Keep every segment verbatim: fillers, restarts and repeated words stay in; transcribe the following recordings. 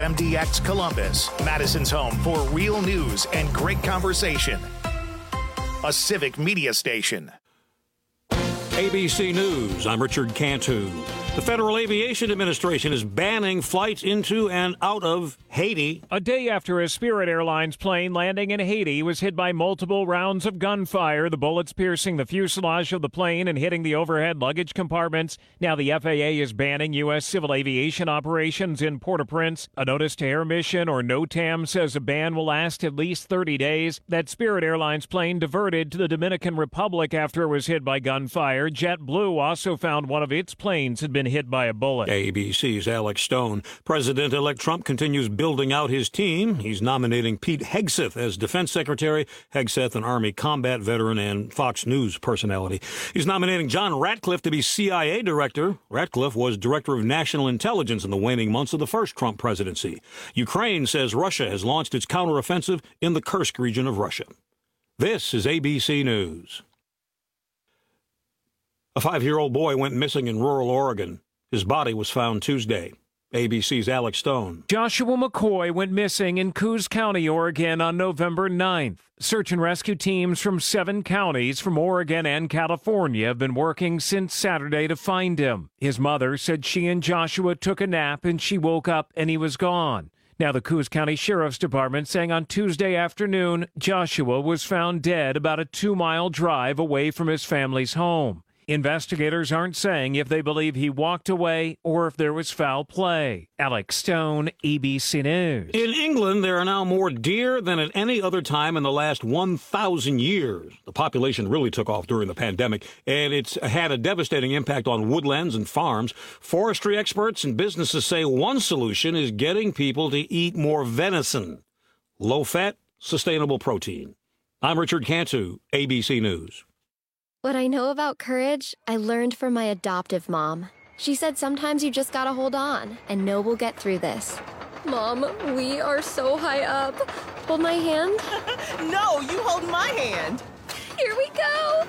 M D X Columbus, Madison's home for real news and great conversation. A Civic Media station. A B C News, I'm Richard Cantu. The Federal Aviation Administration is banning flights into and out of Haiti. A day after a Spirit Airlines plane landing in Haiti was hit by multiple rounds of gunfire, the bullets piercing the fuselage of the plane and hitting the overhead luggage compartments. Now the F A A is banning U S civil aviation operations in Port-au-Prince. A notice to Air Mission, or NOTAM, says a ban will last at least thirty days. That Spirit Airlines plane diverted to the Dominican Republic after it was hit by gunfire. JetBlue also found one of its planes had been hit by a bullet. A B C's Alex Stone. President-elect Trump continues building out his team. He's nominating Pete Hegseth as Defense Secretary. Hegseth, an Army combat veteran and Fox News personality. He's nominating John Ratcliffe to be C I A Director. Ratcliffe was Director of National Intelligence in the waning months of the first Trump presidency. Ukraine says Russia has launched its counteroffensive in the Kursk region of Russia. This is A B C News. A five-year-old boy went missing in rural Oregon. His body was found Tuesday. A B C's Alex Stone. Joshua McCoy went missing in Coos County, Oregon on November ninth. Search and rescue teams from seven counties from Oregon and California have been working since Saturday to find him. His mother said she and Joshua took a nap and she woke up and he was gone. Now the Coos County Sheriff's Department saying on Tuesday afternoon, Joshua was found dead about a two-mile drive away from his family's home. Investigators aren't saying if they believe he walked away or if there was foul play. Alex Stone, A B C News. In England, there are now more deer than at any other time in the last one thousand years. The population really took off during the pandemic, and it's had a devastating impact on woodlands and farms. Forestry experts and businesses say one solution is getting people to eat more venison. Low-fat, sustainable protein. I'm Richard Cantu, A B C News. What I know about courage, I learned from my adoptive mom. She said sometimes you just gotta hold on and know we'll get through this. Mom, we are so high up. Hold my hand. No, you hold my hand. Here we go.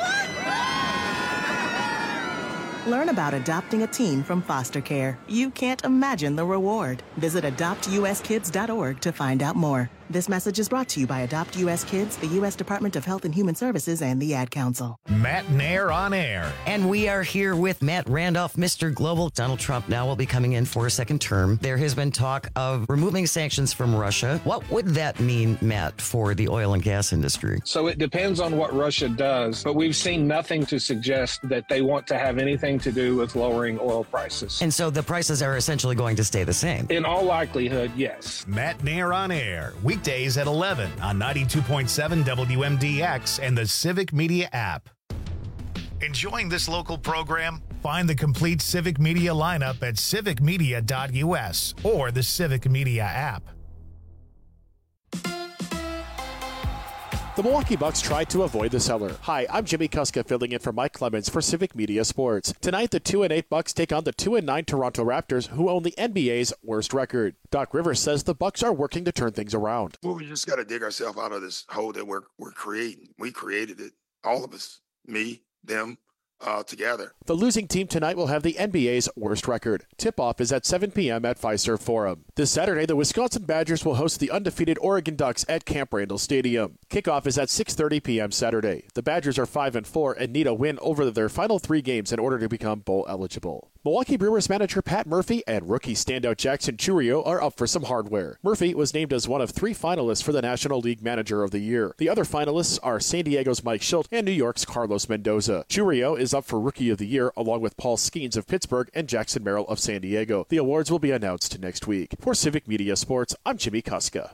Learn about adopting a teen from foster care. You can't imagine the reward. Visit adopt u s kids dot org to find out more. This message is brought to you by Adopt U S Kids, the U S Department of Health and Human Services, and the Ad Council. Matt Nair on air. And we are here with Matt Randolph, Mister Global. Donald Trump now will be coming in for a second term. There has been talk of removing sanctions from Russia. What would that mean, Matt, for the oil and gas industry? So it depends on what Russia does, but we've seen nothing to suggest that they want to have anything to do with lowering oil prices. And so the prices are essentially going to stay the same? In all likelihood, yes. Matt Nair on air. Weekdays at eleven on ninety-two point seven W M D X and the Civic Media app. Enjoying this local program? Find the complete Civic Media lineup at civic media dot u s or the Civic Media app. The Milwaukee Bucks tried to avoid the cellar. Hi, I'm Jimmy Kuska filling in for Mike Clemens for Civic Media Sports. Tonight, the two and eight Bucks take on the two and nine Toronto Raptors, who own the N B A's worst record. Doc Rivers says the Bucks are working to turn things around. Well, we just got to dig ourselves out of this hole that we're we're creating. We created it, all of us, me, them, uh, together. The losing team tonight will have the N B A's worst record. Tip-off is at seven p.m. at Fiserv Forum. This Saturday, the Wisconsin Badgers will host the undefeated Oregon Ducks at Camp Randall Stadium. Kickoff is at six thirty p.m. Saturday. The Badgers are five and four and need a win over their final three games in order to become bowl eligible. Milwaukee Brewers manager Pat Murphy and rookie standout Jackson Chourio are up for some hardware. Murphy was named as one of three finalists for the National League Manager of the Year. The other finalists are San Diego's Mike Shildt and New York's Carlos Mendoza. Chourio is up for Rookie of the Year along with Paul Skeens of Pittsburgh and Jackson Merrill of San Diego. The awards will be announced next week. For Civic Media Sports, I'm Jimmy Kuska.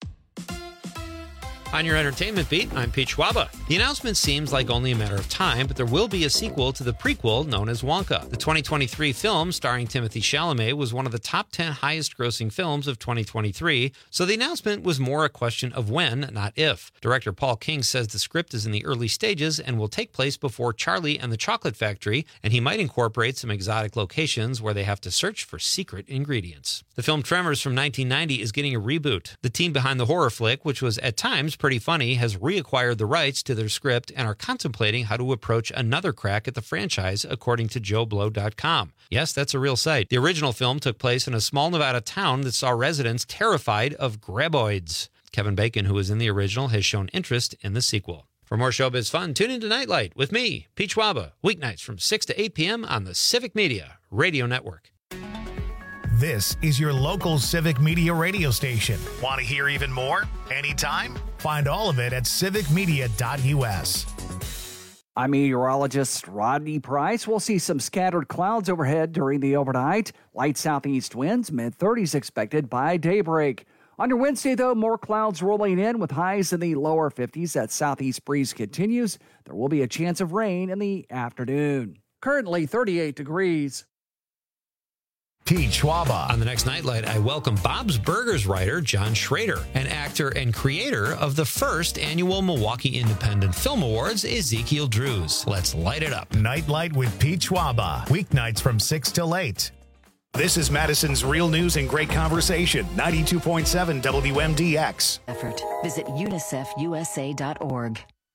On your entertainment beat, I'm Pete Schwaba. The announcement seems like only a matter of time, but there will be a sequel to the prequel known as Wonka. The twenty twenty-three film starring Timothée Chalamet was one of the top ten highest-grossing films of twenty twenty-three, so the announcement was more a question of when, not if. Director Paul King says the script is in the early stages and will take place before Charlie and the Chocolate Factory, and he might incorporate some exotic locations where they have to search for secret ingredients. The film Tremors from nineteen ninety is getting a reboot. The team behind the horror flick, which was at times Pretty Funny has reacquired the rights to their script and are contemplating how to approach another crack at the franchise, according to Joe Blow dot com. Yes, that's a real site. The original film took place in a small Nevada town that saw residents terrified of graboids. Kevin Bacon, who was in the original, has shown interest in the sequel. For more showbiz fun, tune into Nightlight with me, Pete Schwaba, weeknights from six to eight p.m. on the Civic Media Radio Network. This is your local Civic Media radio station. Want to hear even more? Anytime? Find all of it at civic media dot u s. I'm meteorologist Rodney Price. We'll see some scattered clouds overhead during the overnight. Light southeast winds, mid thirties expected by daybreak. On your Wednesday, though, more clouds rolling in with highs in the lower fifties. That southeast breeze continues. There will be a chance of rain in the afternoon. Currently thirty-eight degrees. Pete Schwaba. On the next Nightlight, I welcome Bob's Burgers writer John Schrader, and actor and creator of the first annual Milwaukee Independent Film Awards, Ezekiel Drews. Let's light it up. Nightlight with Pete Schwaba. Weeknights from six till eight. This is Madison's Real News and Great Conversation, ninety-two point seven W M D X. Effort. Visit unicef u s a dot org.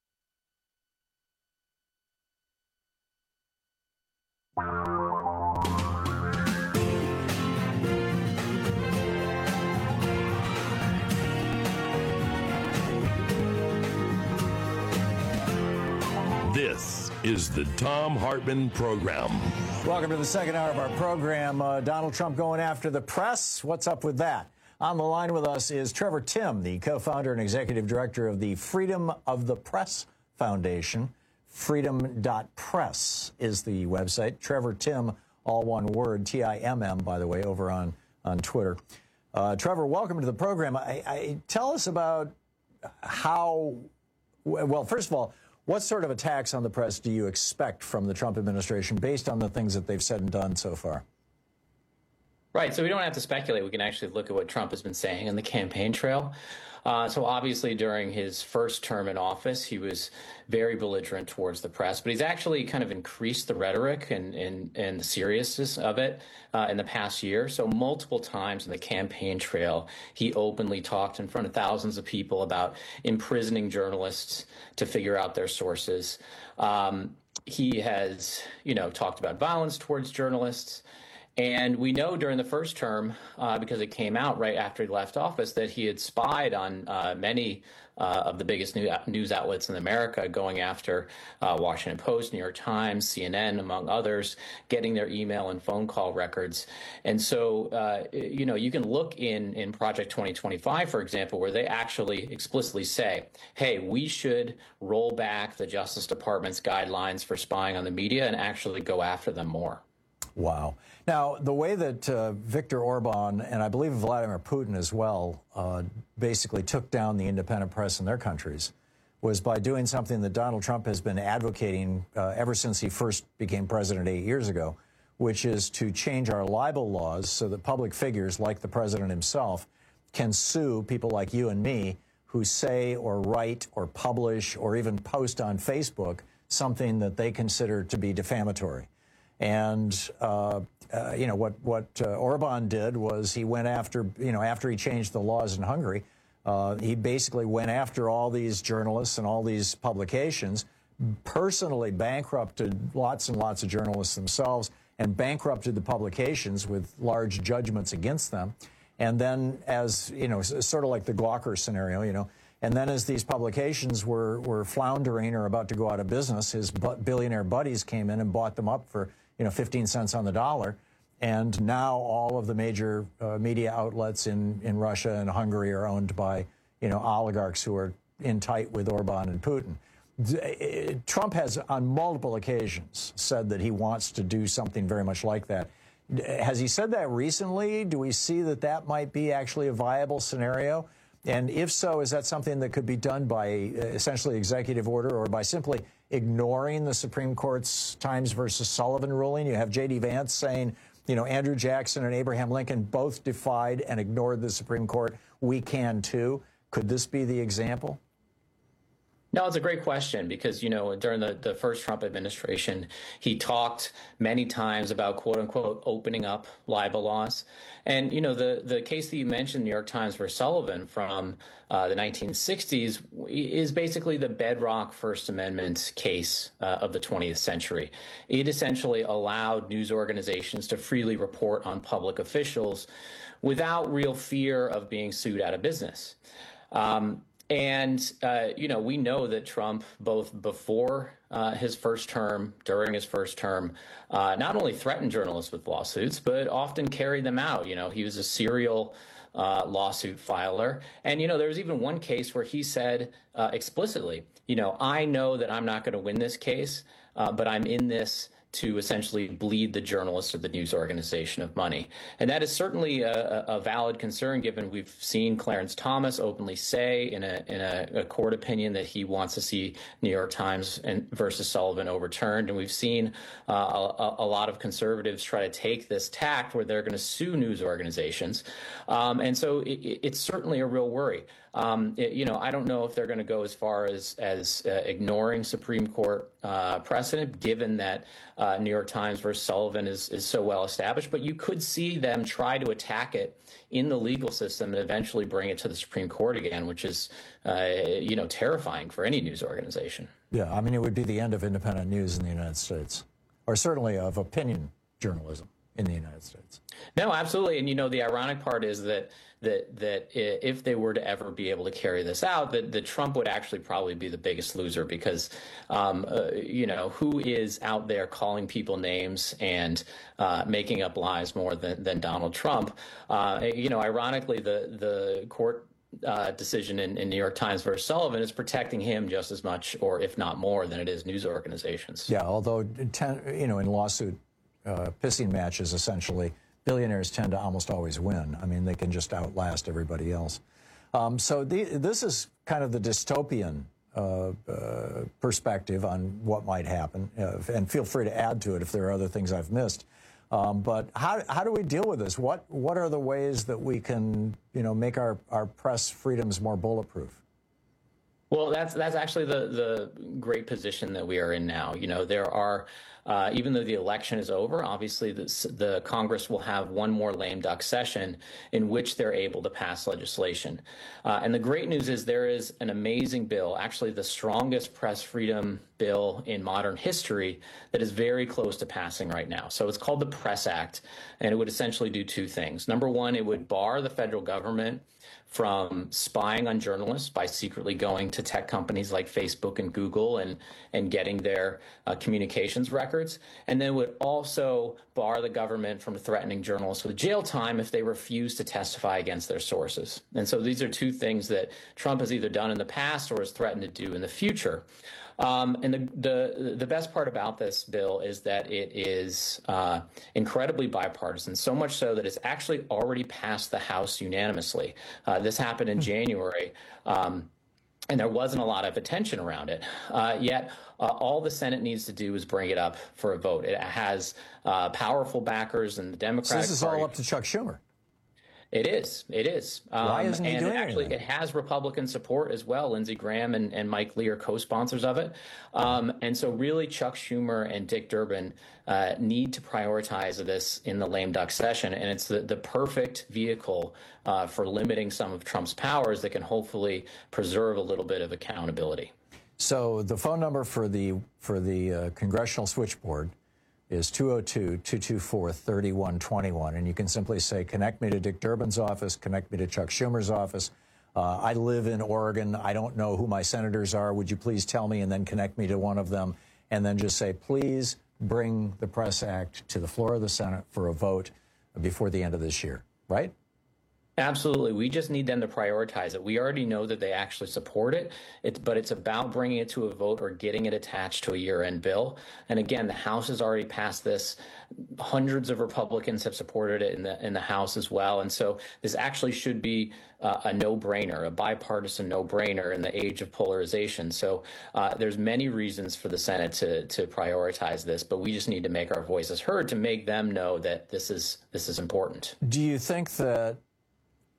This is the Thom Hartmann Program. Welcome to the second hour of our program. Uh, Donald Trump going after the press. What's up with that? On the line with us is Trevor Timm, the co-founder and executive director of the Freedom of the Press Foundation. freedom dot press is the website. Trevor Timm, all one word, T I M M, by the way, over on, on Twitter. Uh, Trevor, welcome to the program. I, I, tell us about how, well, first of all, what sort of attacks on the press do you expect from the Trump administration based on the things that they've said and done so far? Right. So we don't have to speculate. We can actually look at what Trump has been saying on the campaign trail. Uh, so obviously during his first term in office, he was very belligerent towards the press, but he's actually kind of increased the rhetoric and, and, and the seriousness of it uh, in the past year. So multiple times in the campaign trail, he openly talked in front of thousands of people about imprisoning journalists to figure out their sources. Um, he has, you know, talked about violence towards journalists. And we know during the first term, uh, because it came out right after he left office, that he had spied on uh, many uh, of the biggest new, news outlets in America, going after uh, Washington Post, New York Times, C N N, among others, getting their email and phone call records. And so, uh, you know, you can look in, in Project twenty twenty-five, for example, where they actually explicitly say, hey, we should roll back the Justice Department's guidelines for spying on the media and actually go after them more. Wow. Now, the way that uh, Viktor Orban and I believe Vladimir Putin as well uh, basically took down the independent press in their countries was by doing something that Donald Trump has been advocating uh, ever since he first became president eight years ago, which is to change our libel laws so that public figures like the president himself can sue people like you and me who say or write or publish or even post on Facebook something that they consider to be defamatory. And, uh, uh, you know, what, what uh, Orban did was he went after, you know, after he changed the laws in Hungary, uh, he basically went after all these journalists and all these publications, personally bankrupted lots and lots of journalists themselves and bankrupted the publications with large judgments against them. And then as, you know, sort of like the Gawker scenario, you know, and then as these publications were, were floundering or about to go out of business, his billionaire buddies came in and bought them up for, you know, fifteen cents on the dollar. And now all of the major uh, media outlets in, in Russia and Hungary are owned by, you know, oligarchs who are in tight with Orban and Putin. Trump has on multiple occasions said that he wants to do something very much like that. Has he said that recently? Do we see that that might be actually a viable scenario? And if so, is that something that could be done by essentially executive order or by simply ignoring the Supreme Court's Times versus Sullivan ruling? You have J D Vance saying, you know, Andrew Jackson and Abraham Lincoln both defied and ignored the Supreme Court. We can too. Could this be the example? No, it's a great question because, you know, during the, the first Trump administration, he talked many times about, quote unquote, opening up libel laws. And, you know, the, the case that you mentioned, New York Times versus Sullivan from uh, the nineteen sixties, is basically the bedrock First Amendment case uh, of the twentieth century. It essentially allowed news organizations to freely report on public officials without real fear of being sued out of business. Um, And, uh, you know, we know that Trump, both before uh, his first term, during his first term, uh, not only threatened journalists with lawsuits, but often carried them out. You know, he was a serial uh, lawsuit filer. And, you know, there was even one case where he said uh, explicitly, you know, I know that I'm not going to win this case, uh, but I'm in this to essentially bleed the journalists or the news organization of money. And that is certainly a, a valid concern, given we've seen Clarence Thomas openly say in a in a, a court opinion that he wants to see New York Times and versus Sullivan overturned. And we've seen uh, a, a lot of conservatives try to take this tact where they're going to sue news organizations. Um, and so it, it's certainly a real worry. Um, it, you know, I don't know if they're going to go as far as as uh, ignoring Supreme Court uh, precedent, given that uh, New York Times versus Sullivan is is so well established. But you could see them try to attack it in the legal system and eventually bring it to the Supreme Court again, which is, uh, you know, terrifying for any news organization. Yeah, I mean, it would be the end of independent news in the United States, or certainly of opinion journalism in the United States. No, absolutely. And, you know, the ironic part is that that that if they were to ever be able to carry this out, that, that Trump would actually probably be the biggest loser because, um, uh, you know, who is out there calling people names and uh, making up lies more than, than Donald Trump? Uh, you know, ironically, the, the court Uh, decision in, in New York Times versus Sullivan is protecting him just as much, or if not more, than it is news organizations. Yeah, although, ten, you know, in lawsuit uh, pissing matches, essentially, billionaires tend to almost always win. I mean, they can just outlast everybody else. Um, so the, this is kind of the dystopian uh, uh, perspective on what might happen, uh, and feel free to add to it if there are other things I've missed. Um, but how, how do we deal with this? What what are the ways that we can, you know, make our, our press freedoms more bulletproof? Well, that's that's actually the the great position that we are in now. You know, there are, uh, even though the election is over, obviously this, the Congress will have one more lame duck session in which they're able to pass legislation. Uh, and the great news is there is an amazing bill, actually the strongest press freedom bill in modern history, that is very close to passing right now. So it's called the Press Act, and it would essentially do two things. Number one, it would bar the federal government from spying on journalists by secretly going to tech companies like Facebook and Google and, and getting their uh, communications records. And then would also bar the government from threatening journalists with jail time if they refuse to testify against their sources. And so these are two things that Trump has either done in the past or has threatened to do in the future. Um, and the, the the best part about this bill is that it is uh, incredibly bipartisan, so much so that it's actually already passed the House unanimously. Uh, this happened in January, um, and there wasn't a lot of attention around it. Uh, yet uh, all the Senate needs to do is bring it up for a vote. It has uh, powerful backers in the Democratic Party. So this is all up to Chuck Schumer. It is. It is. Um, Why isn't he and doing it actually, anything? it has Republican support as well. Lindsey Graham and, and Mike Lee are co-sponsors of it. Um, and so really Chuck Schumer and Dick Durbin uh, need to prioritize this in the lame duck session. And it's the, the perfect vehicle uh, for limiting some of Trump's powers that can hopefully preserve a little bit of accountability. So the phone number for the, for the uh, Congressional Switchboard is two oh two, two two four, three one two one. And you can simply say, connect me to Dick Durbin's office, connect me to Chuck Schumer's office. Uh, I live in Oregon. I don't know who my senators are. Would you please tell me? And then connect me to one of them. And then just say, please bring the Press Act to the floor of the Senate for a vote before the end of this year, right? Absolutely. We just need them to prioritize it. We already know that they actually support it, it's, but it's about bringing it to a vote or getting it attached to a year-end bill. And again, the House has already passed this. Hundreds of Republicans have supported it in the in the House as well. And so this actually should be uh, a no-brainer, a bipartisan no-brainer in the age of polarization. So uh, there's many reasons for the Senate to to prioritize this, but we just need to make our voices heard to make them know that this is this is important. Do you think that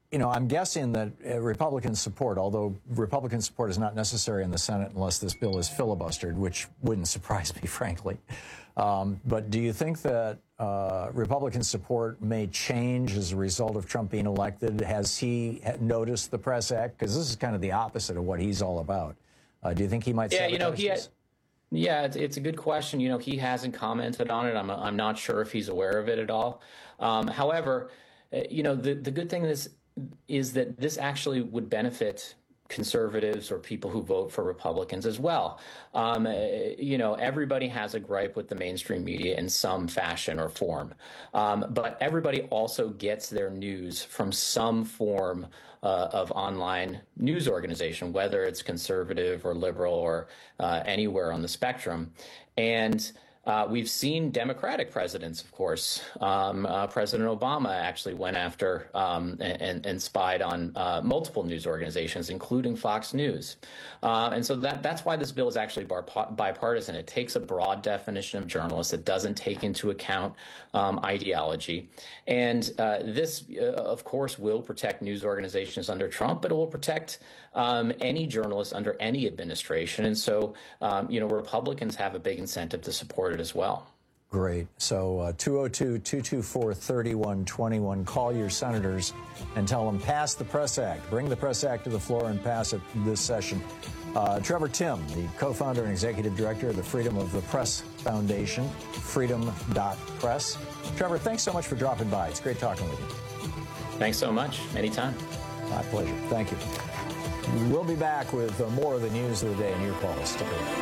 you know, I'm guessing that uh, Republican support, although Republican support is not necessary in the Senate unless this bill is filibustered, which wouldn't surprise me, frankly. Um, but do you think that uh, Republican support may change as a result of Trump being elected? Has he noticed the PRESS Act? Because this is kind of the opposite of what he's all about. Uh, do you think he might Yeah, you know, sabotage he had, this? yeah, it's, it's a good question. You know, he hasn't commented on it. I'm, I'm not sure if he's aware of it at all. Um, however, uh, you know, the, the good thing is, is that this actually would benefit conservatives or people who vote for Republicans as well. Um, you know, everybody has a gripe with the mainstream media in some fashion or form. Um, but everybody also gets their news from some form uh, of online news organization, whether it's conservative or liberal or uh, anywhere on the spectrum. And Uh, we've seen Democratic presidents, of course. Um, uh, President Obama actually went after um, and, and spied on uh, multiple news organizations, including Fox News. Uh, and so that, that's why this bill is actually bar- bipartisan. It takes a broad definition of journalists. It doesn't take into account um, ideology. And uh, this, uh, of course, will protect news organizations under Trump, but it will protect um, any journalist under any administration. And so, um, you know, Republicans have a big incentive to support it as well. Great. So uh, two oh two, two two four, three one two one. Call your senators and tell them pass the PRESS Act. Bring the PRESS Act to the floor and pass it this session. Uh, Trevor Timm, the co-founder and executive director of the Freedom of the Press Foundation, freedom dot press. Trevor, thanks so much for dropping by. It's great talking with you. Thanks so much. Anytime. My pleasure. Thank you. We'll be back with uh, more of the news of the day and your calls. Stick around.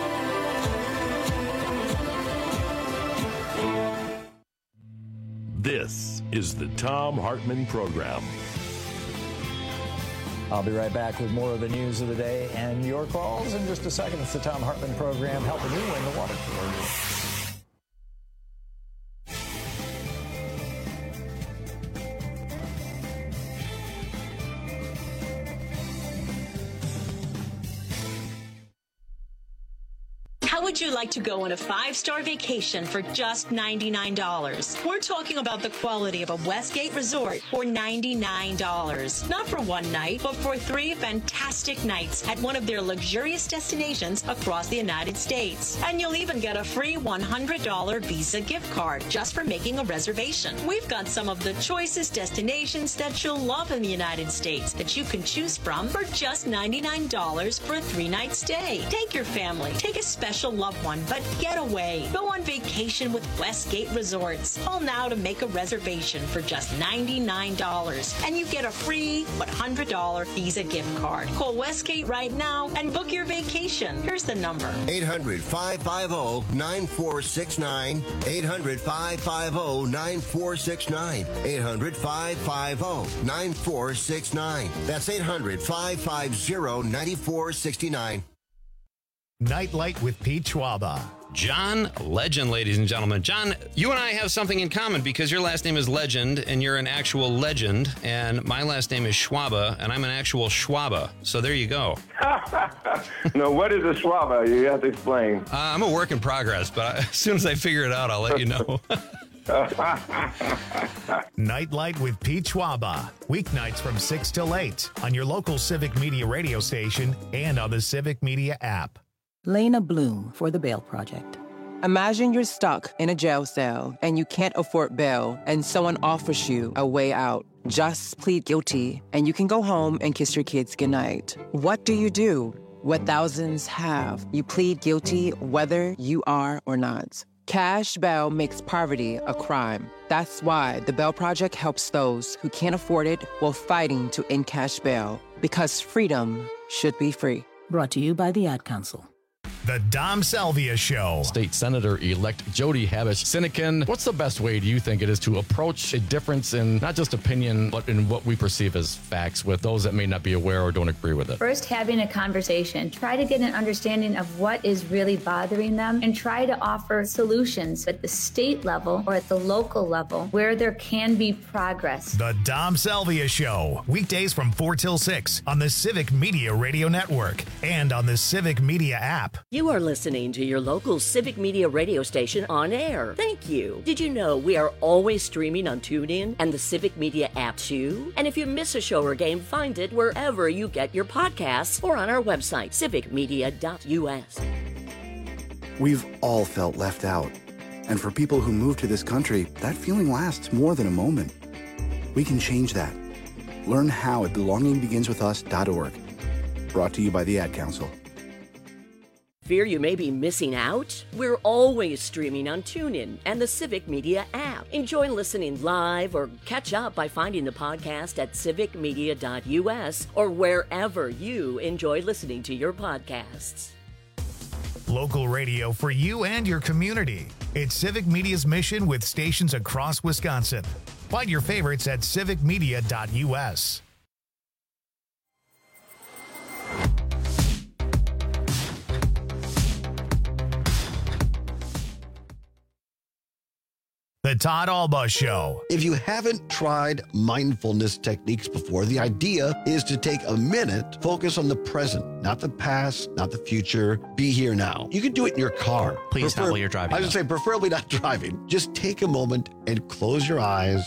This is the Thom Hartmann Program. I'll be right back with more of the news of the day and your calls in just a second. It's the Thom Hartmann Program, helping you win the water cooler. How would you like to go on a five-star vacation for just ninety-nine dollars? We're talking about the quality of a Westgate resort for ninety-nine dollars. Not for one night, but for three fantastic nights at one of their luxurious destinations across the United States. And you'll even get a free one hundred dollars Visa gift card just for making a reservation. We've got some of the choicest destinations that you'll love in the United States that you can choose from for just ninety-nine dollars for a three-night stay. Take your family, take a special loved one, but get away. Go on vacation with Westgate Resorts. Call now to make a reservation for just ninety-nine dollars, and you get a free one hundred dollars Visa gift card. Call Westgate right now and book your vacation. Here's the number. eight hundred, five five zero, nine four six nine. eight hundred, five five zero, nine four six nine. eight hundred, five five zero, nine four six nine. That's eight hundred, five five zero, nine four six nine. Nightlight with Pete Schwaba. John Legend, ladies and gentlemen. John, you and I have something in common because your last name is Legend and you're an actual legend, and my last name is Schwaba and I'm an actual Schwaba. So there you go. No, what is a Schwaba? You have to explain. Uh, I'm a work in progress, but as soon as I figure it out, I'll let you know. Nightlight with Pete Schwaba. Weeknights from six till eight on your local Civic Media radio station and on the Civic Media app. Lena Bloom for the Bail Project. Imagine you're stuck in a jail cell and you can't afford bail and someone offers you a way out. Just plead guilty and you can go home and kiss your kids goodnight. What do you do? What thousands have. You plead guilty whether you are or not. Cash bail makes poverty a crime. That's why the Bail Project helps those who can't afford it while fighting to end cash bail. Because freedom should be free. Brought to you by the Ad Council. The Dom Salvia Show. State Senator-elect Jody Habush-Sinekin, what's the best way, do you think, it is to approach a difference in not just opinion, but in what we perceive as facts with those that may not be aware or don't agree with it? First, having a conversation. Try to get an understanding of what is really bothering them and try to offer solutions at the state level or at the local level where there can be progress. The Dom Salvia Show. Weekdays from four till six on the Civic Media Radio Network and on the Civic Media app. You are listening to your local Civic Media radio station on air. Thank you. Did you know we are always streaming on TuneIn and the Civic Media app too? And if you miss a show or game, find it wherever you get your podcasts or on our website, civic media dot u s. We've all felt left out. And for people who move to this country, that feeling lasts more than a moment. We can change that. Learn how at belonging begins with us dot org. Brought to you by the Ad Council. Fear you may be missing out? We're always streaming on TuneIn and the Civic Media app. Enjoy listening live or catch up by finding the podcast at civic media dot u s or wherever you enjoy listening to your podcasts. Local radio for you and your community. It's Civic Media's mission with stations across Wisconsin. Find your favorites at civic media dot u s. The Todd Alba Show. If you haven't tried mindfulness techniques before, the idea is to take a minute, focus on the present, not the past, not the future. Be here now. You can do it in your car. Please Prefer- not while you're driving. I was going to say, preferably not driving. Just take a moment and close your eyes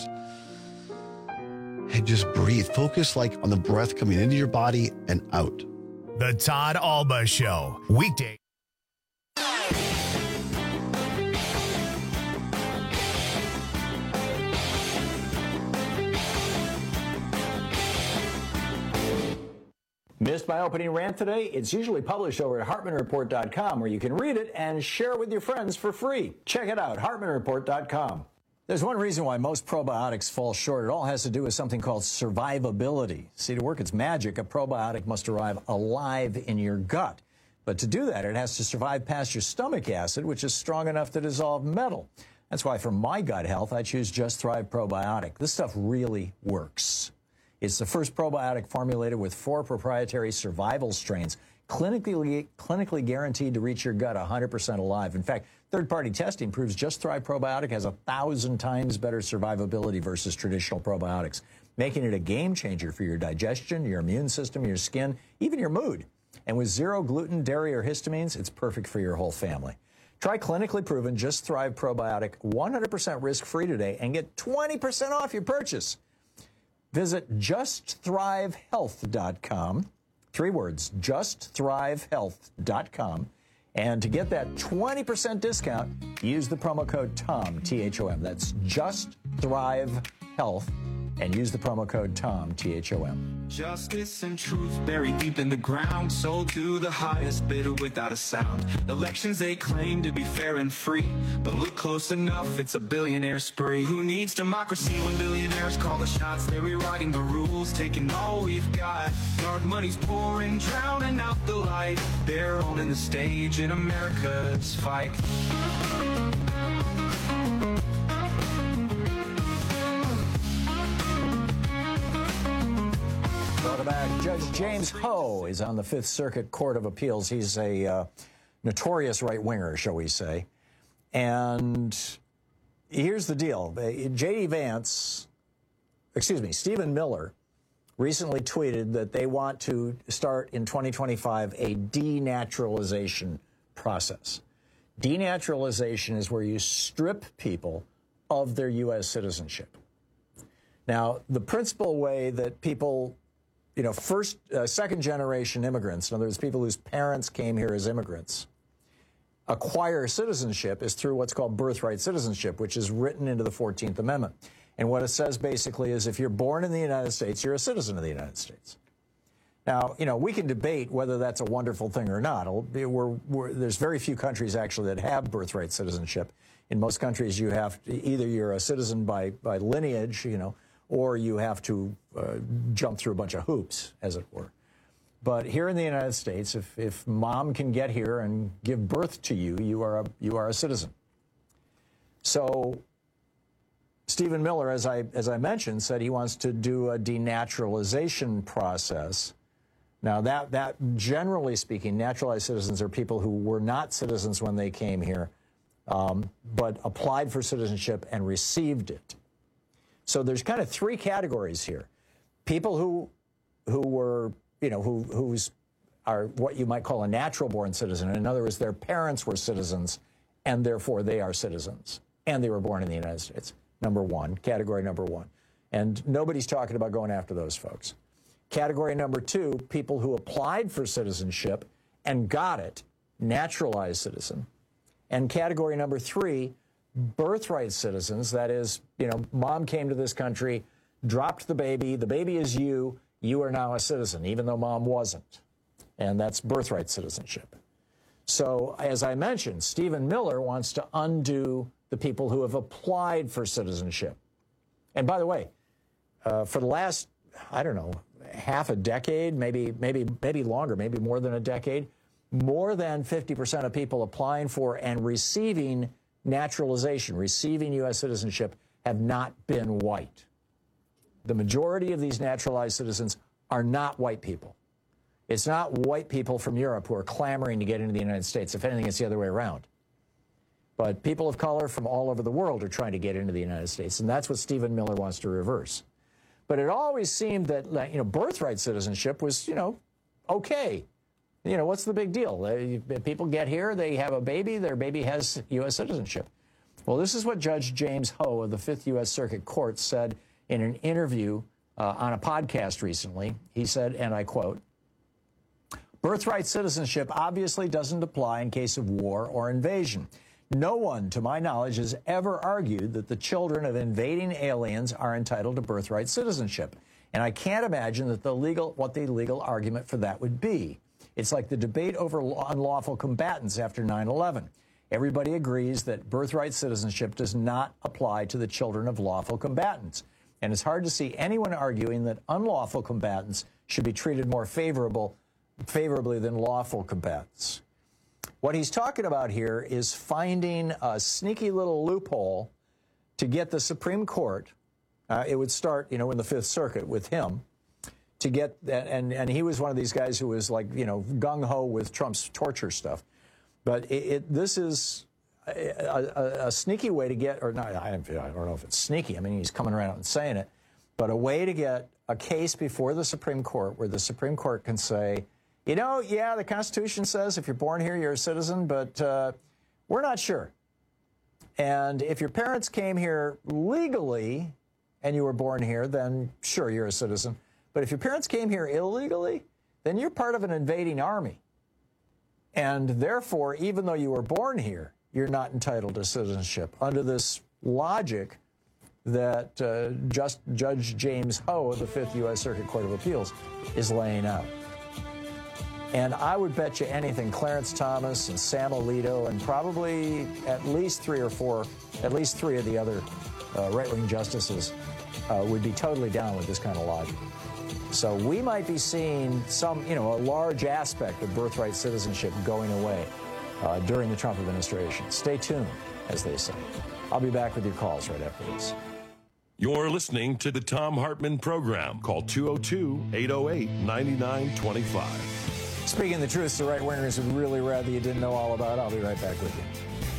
and just breathe. Focus like on the breath coming into your body and out. The Todd Alba Show. Weekday. Missed my opening rant today? It's usually published over at hartman report dot com, where you can read it and share it with your friends for free. Check it out, hartman report dot com. There's one reason why most probiotics fall short. It all has to do with something called survivability. See, to work its magic, a probiotic must arrive alive in your gut. But to do that, it has to survive past your stomach acid, which is strong enough to dissolve metal. That's why for my gut health, I choose Just Thrive Probiotic. This stuff really works. It's the first probiotic formulated with four proprietary survival strains, clinically, clinically guaranteed to reach your gut one hundred percent alive. In fact, third-party testing proves Just Thrive Probiotic has a thousand times better survivability versus traditional probiotics, making it a game changer for your digestion, your immune system, your skin, even your mood. And with zero gluten, dairy, or histamines, it's perfect for your whole family. Try clinically proven Just Thrive Probiotic one hundred percent risk-free today and get twenty percent off your purchase. Visit just thrive health dot com, three words, just thrive health dot com, and to get that twenty percent discount, use the promo code TOM, T H O M. That's Just Thrive Health, and use the promo code TOM, T H O M. Justice and truth buried deep in the ground, sold to the highest bidder without a sound. Elections they claim to be fair and free, but look close enough, it's a billionaire spree. Who needs democracy when billionaires call the shots? They're rewriting the rules, taking all we've got. Dark money's pouring, drowning out the light. They're owning the stage in America's fight. Back. Judge James Ho is on the Fifth Circuit Court of Appeals. He's a uh, notorious right-winger, shall we say. And here's the deal. J D Vance, excuse me, Stephen Miller recently tweeted that they want to start in twenty twenty-five a denaturalization process. Denaturalization is where you strip people of their U S citizenship. Now, the principal way that people You know, first, uh, second-generation immigrants, in other words, people whose parents came here as immigrants, acquire citizenship is through what's called birthright citizenship, which is written into the fourteenth Amendment. And what it says basically is if you're born in the United States, you're a citizen of the United States. Now, you know, we can debate whether that's a wonderful thing or not. We're, we're, there's very few countries, actually, that have birthright citizenship. In most countries, you have to, either you're a citizen by, by lineage, you know, or you have to uh, jump through a bunch of hoops, as it were. But here in the United States, if, if mom can get here and give birth to you, you are a, you are a citizen. So Stephen Miller, as I, as I mentioned, said he wants to do a denaturalization process. Now, that, that generally speaking, naturalized citizens are people who were not citizens when they came here, um, but applied for citizenship and received it. So there's kind of three categories here. People who who were, you know, who whose are what you might call a natural-born citizen. In other words, their parents were citizens, and therefore they are citizens, and they were born in the United States. Number one, category number one. And nobody's talking about going after those folks. Category number two, people who applied for citizenship and got it, naturalized citizen. And category number three, birthright citizens. That is, you know, mom came to this country, dropped the baby, the baby is you, you are now a citizen, even though mom wasn't. And that's birthright citizenship. So, as I mentioned, Stephen Miller wants to undo the people who have applied for citizenship. And by the way, uh, for the last, I don't know, half a decade, maybe, maybe, maybe longer, maybe more than a decade, more than fifty percent of people applying for and receiving naturalization, receiving U S citizenship, have not been white. The majority of these naturalized citizens are not white people. It's not white people from Europe who are clamoring to get into the United States. If anything, it's the other way around. But people of color from all over the world are trying to get into the United States, and that's what Stephen Miller wants to reverse. But it always seemed that, you know, birthright citizenship was, you know, okay. You know, what's the big deal? They, people get here, they have a baby, their baby has U S citizenship. Well, this is what Judge James Ho of the Fifth U S Circuit Court said in an interview uh, on a podcast recently. He said, and I quote, "Birthright citizenship obviously doesn't apply in case of war or invasion. No one, to my knowledge, has ever argued that the children of invading aliens are entitled to birthright citizenship. And I can't imagine that the legal, what the legal argument for that would be. It's like the debate over unlawful combatants after nine eleven. Everybody agrees that birthright citizenship does not apply to the children of lawful combatants. And it's hard to see anyone arguing that unlawful combatants should be treated more favorable, favorably than lawful combatants." What he's talking about here is finding a sneaky little loophole to get the Supreme Court, uh, it would start, you know, in the Fifth Circuit with him, to get that, and, and he was one of these guys who was like, you know, gung-ho with Trump's torture stuff. But it, it, this is a, a, a sneaky way to get, or not, I don't, I don't know if it's sneaky, I mean, he's coming around and saying it, but a way to get a case before the Supreme Court where the Supreme Court can say, you know, yeah, the Constitution says if you're born here, you're a citizen, but uh, we're not sure. And if your parents came here legally and you were born here, then sure, you're a citizen. But if your parents came here illegally, then you're part of an invading army. And therefore, even though you were born here, you're not entitled to citizenship under this logic that uh, just Judge James Ho of the Fifth U S Circuit Court of Appeals is laying out. And I would bet you anything, Clarence Thomas and Sam Alito and probably at least three or four, at least three of the other uh, right-wing justices uh, would be totally down with this kind of logic. So we might be seeing some, you know, a large aspect of birthright citizenship going away uh, during the Trump administration. Stay tuned, as they say. I'll be back with your calls right after this. You're listening to the Thom Hartmann Program. Call two oh two, eight oh eight, nine nine two five. Speaking the truth, the right-wingers would really rather you didn't know all about. I'll be right back with you.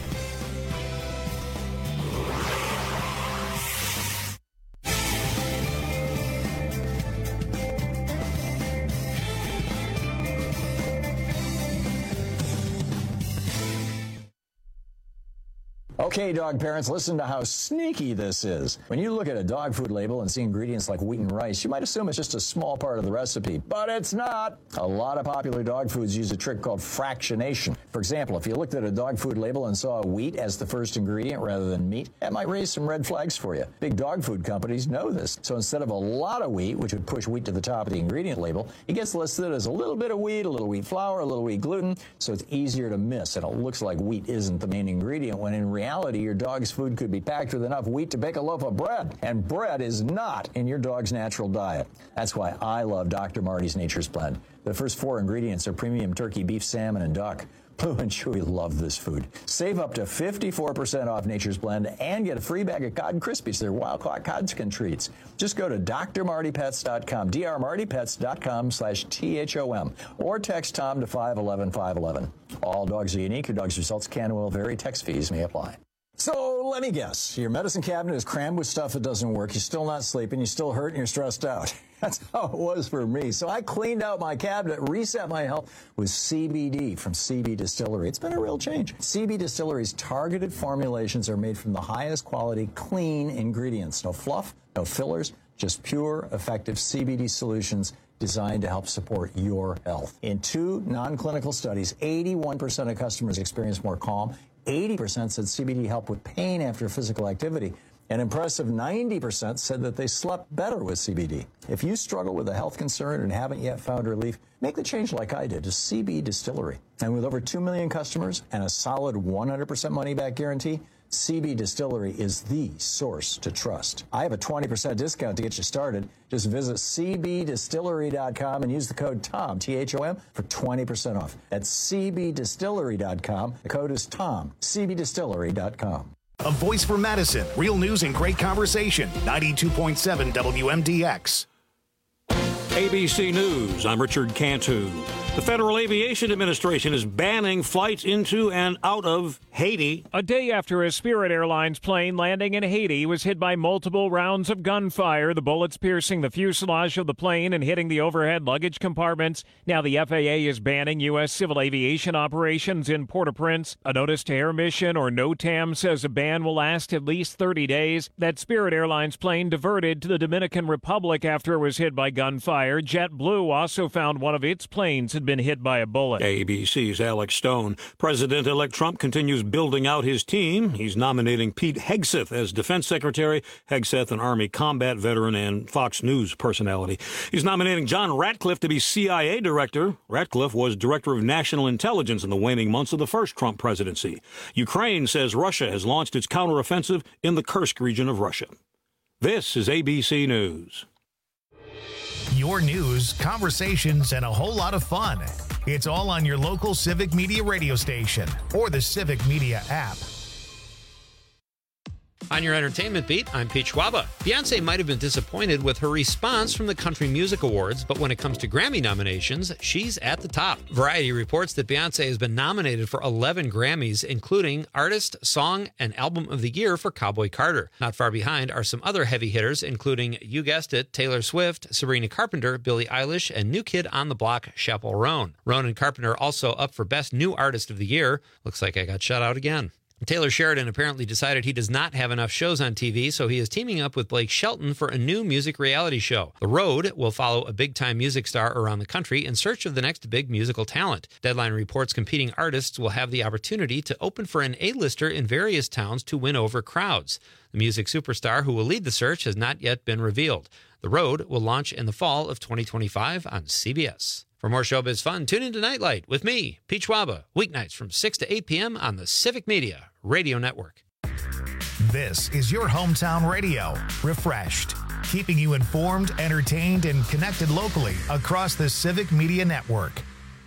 Okay, dog parents, listen to how sneaky this is. When you look at a dog food label and see ingredients like wheat and rice, you might assume it's just a small part of the recipe, but it's not. A lot of popular dog foods use a trick called fractionation. For example, if you looked at a dog food label and saw wheat as the first ingredient rather than meat, that might raise some red flags for you. Big dog food companies know this. So instead of a lot of wheat, which would push wheat to the top of the ingredient label, it gets listed as a little bit of wheat, a little wheat flour, a little wheat gluten, so it's easier to miss, and it looks like wheat isn't the main ingredient, when in reality, your dog's food could be packed with enough wheat to bake a loaf of bread, and bread is not in your dog's natural diet. That's why I love Doctor Marty's Nature's Blend. The first four ingredients are premium turkey, beef, salmon, and duck. Blue and Chewy love this food. Save up to fifty-four percent off Nature's Blend and get a free bag of Cod Krispies. They're wild-caught Codskin treats. Just go to D R Marty Pets dot com, D R Marty Pets dot com slash T H O M, or text Tom to five one one, five one one. All dogs are unique. Your dog's results can and will vary. Text fees may apply. So let me guess. Your medicine cabinet is crammed with stuff that doesn't work. You're still not sleeping. You're still hurt and you're stressed out. That's how it was for me. So I cleaned out my cabinet, reset my health with C B D from C B Distillery. It's been a real change. C B Distillery's targeted formulations are made from the highest quality, clean ingredients. No fluff, no fillers, just pure, effective C B D solutions designed to help support your health. In two non-clinical studies, eighty-one percent of customers experienced more calm. eighty percent said C B D helped with pain after physical activity. An impressive ninety percent said that they slept better with C B D. If you struggle with a health concern and haven't yet found relief, make the change like I did to C B Distillery. And with over two million customers and a solid one hundred percent money-back guarantee, C B Distillery is the source to trust. I have a twenty percent discount to get you started. Just visit C B distillery dot com and use the code TOM, T H O M, for twenty percent off. That's C B distillery dot com. The code is TOM, C B distillery dot com. A voice for Madison. Real news and great conversation. ninety-two point seven W M D X. A B C News, I'm Richard Cantu. The Federal Aviation Administration is banning flights into and out of Haiti. A day after a Spirit Airlines plane landing in Haiti was hit by multiple rounds of gunfire, the bullets piercing the fuselage of the plane and hitting the overhead luggage compartments. Now the F A A is banning U S civil aviation operations in Port-au-Prince. A notice to Air Mission, or NOTAM, says a ban will last at least thirty days. That Spirit Airlines plane diverted to the Dominican Republic after it was hit by gunfire. JetBlue also found one of its planes had been hit by a bullet. A B C's Alex Stone. President-elect Trump continues building out his team. He's nominating Pete Hegseth as Defense Secretary. Hegseth, an Army combat veteran and Fox News personality. He's nominating John Ratcliffe to be C I A director. Ratcliffe was director of national intelligence in the waning months of the first Trump presidency. Ukraine says Russia has launched its counteroffensive in the Kursk region of Russia. This is A B C News. Your news, conversations, and a whole lot of fun. It's all on your local Civic Media radio station or the Civic Media app. On your entertainment beat, I'm Pete Schwaba. Beyonce might have been disappointed with her response from the Country Music Awards, but when it comes to Grammy nominations, she's at the top. Variety reports that Beyonce has been nominated for eleven Grammys, including Artist, Song, and Album of the Year for Cowboy Carter. Not far behind are some other heavy hitters, including, you guessed it, Taylor Swift, Sabrina Carpenter, Billie Eilish, and New Kid on the Block, Chappell Roan. Roan and Carpenter also up for Best New Artist of the Year. Looks like I got shut out again. Taylor Sheridan apparently decided he does not have enough shows on T V, so he is teaming up with Blake Shelton for a new music reality show. The Road will follow a big-time music star around the country in search of the next big musical talent. Deadline reports competing artists will have the opportunity to open for an A-lister in various towns to win over crowds. The music superstar who will lead the search has not yet been revealed. The Road will launch in the fall of twenty twenty-five on C B S. For more showbiz fun, tune into Nightlight with me, Pete Schwaba, weeknights from six to eight p.m. on the Civic Media Radio Network. This is your hometown radio, refreshed, keeping you informed, entertained, and connected locally across the Civic Media Network.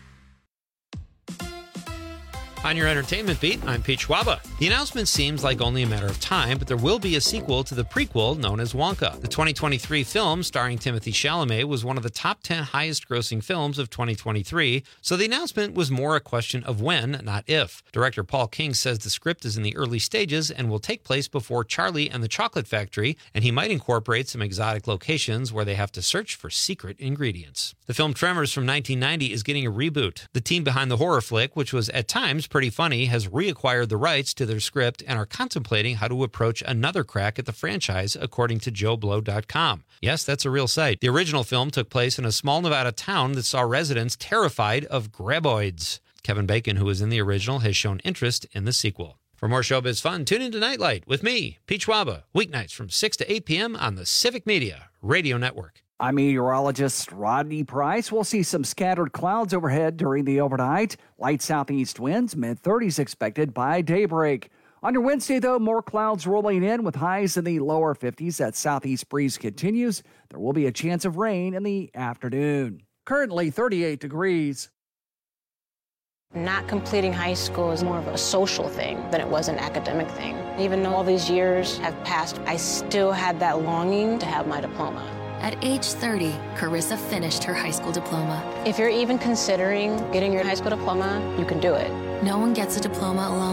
On your entertainment beat, I'm Pete Schwaba. The announcement seems like only a matter of time, but there will be a sequel to the prequel known as Wonka. The twenty twenty-three film starring Timothée Chalamet was one of the top ten highest-grossing films of twenty twenty-three, so the announcement was more a question of when, not if. Director Paul King says the script is in the early stages and will take place before Charlie and the Chocolate Factory, and he might incorporate some exotic locations where they have to search for secret ingredients. The film Tremors from nineteen ninety is getting a reboot. The team behind the horror flick, which was at times pretty funny, has reacquired the rights to their script and are contemplating how to approach another crack at the franchise, according to Joe Blow dot com. Yes, that's a real site. The original film took place in a small Nevada town that saw residents terrified of graboids. Kevin Bacon, who was in the original, has shown interest in the sequel. For more showbiz fun, tune into Nightlight with me, Pete Schwaba, weeknights from six to eight p.m. on the Civic Media Radio Network. I'm meteorologist Rodney Price. We'll see some scattered clouds overhead during the overnight. Light southeast winds, mid thirties expected by daybreak. On your Wednesday, though, more clouds rolling in with highs in the lower fifties. That southeast breeze continues. There will be a chance of rain in the afternoon. Currently thirty-eight degrees. Not completing high school is more of a social thing than it was an academic thing. Even though all these years have passed, I still had that longing to have my diploma. At age thirty, Carissa finished her high school diploma. If you're even considering getting your high school diploma, you can do it. No one gets a diploma alone.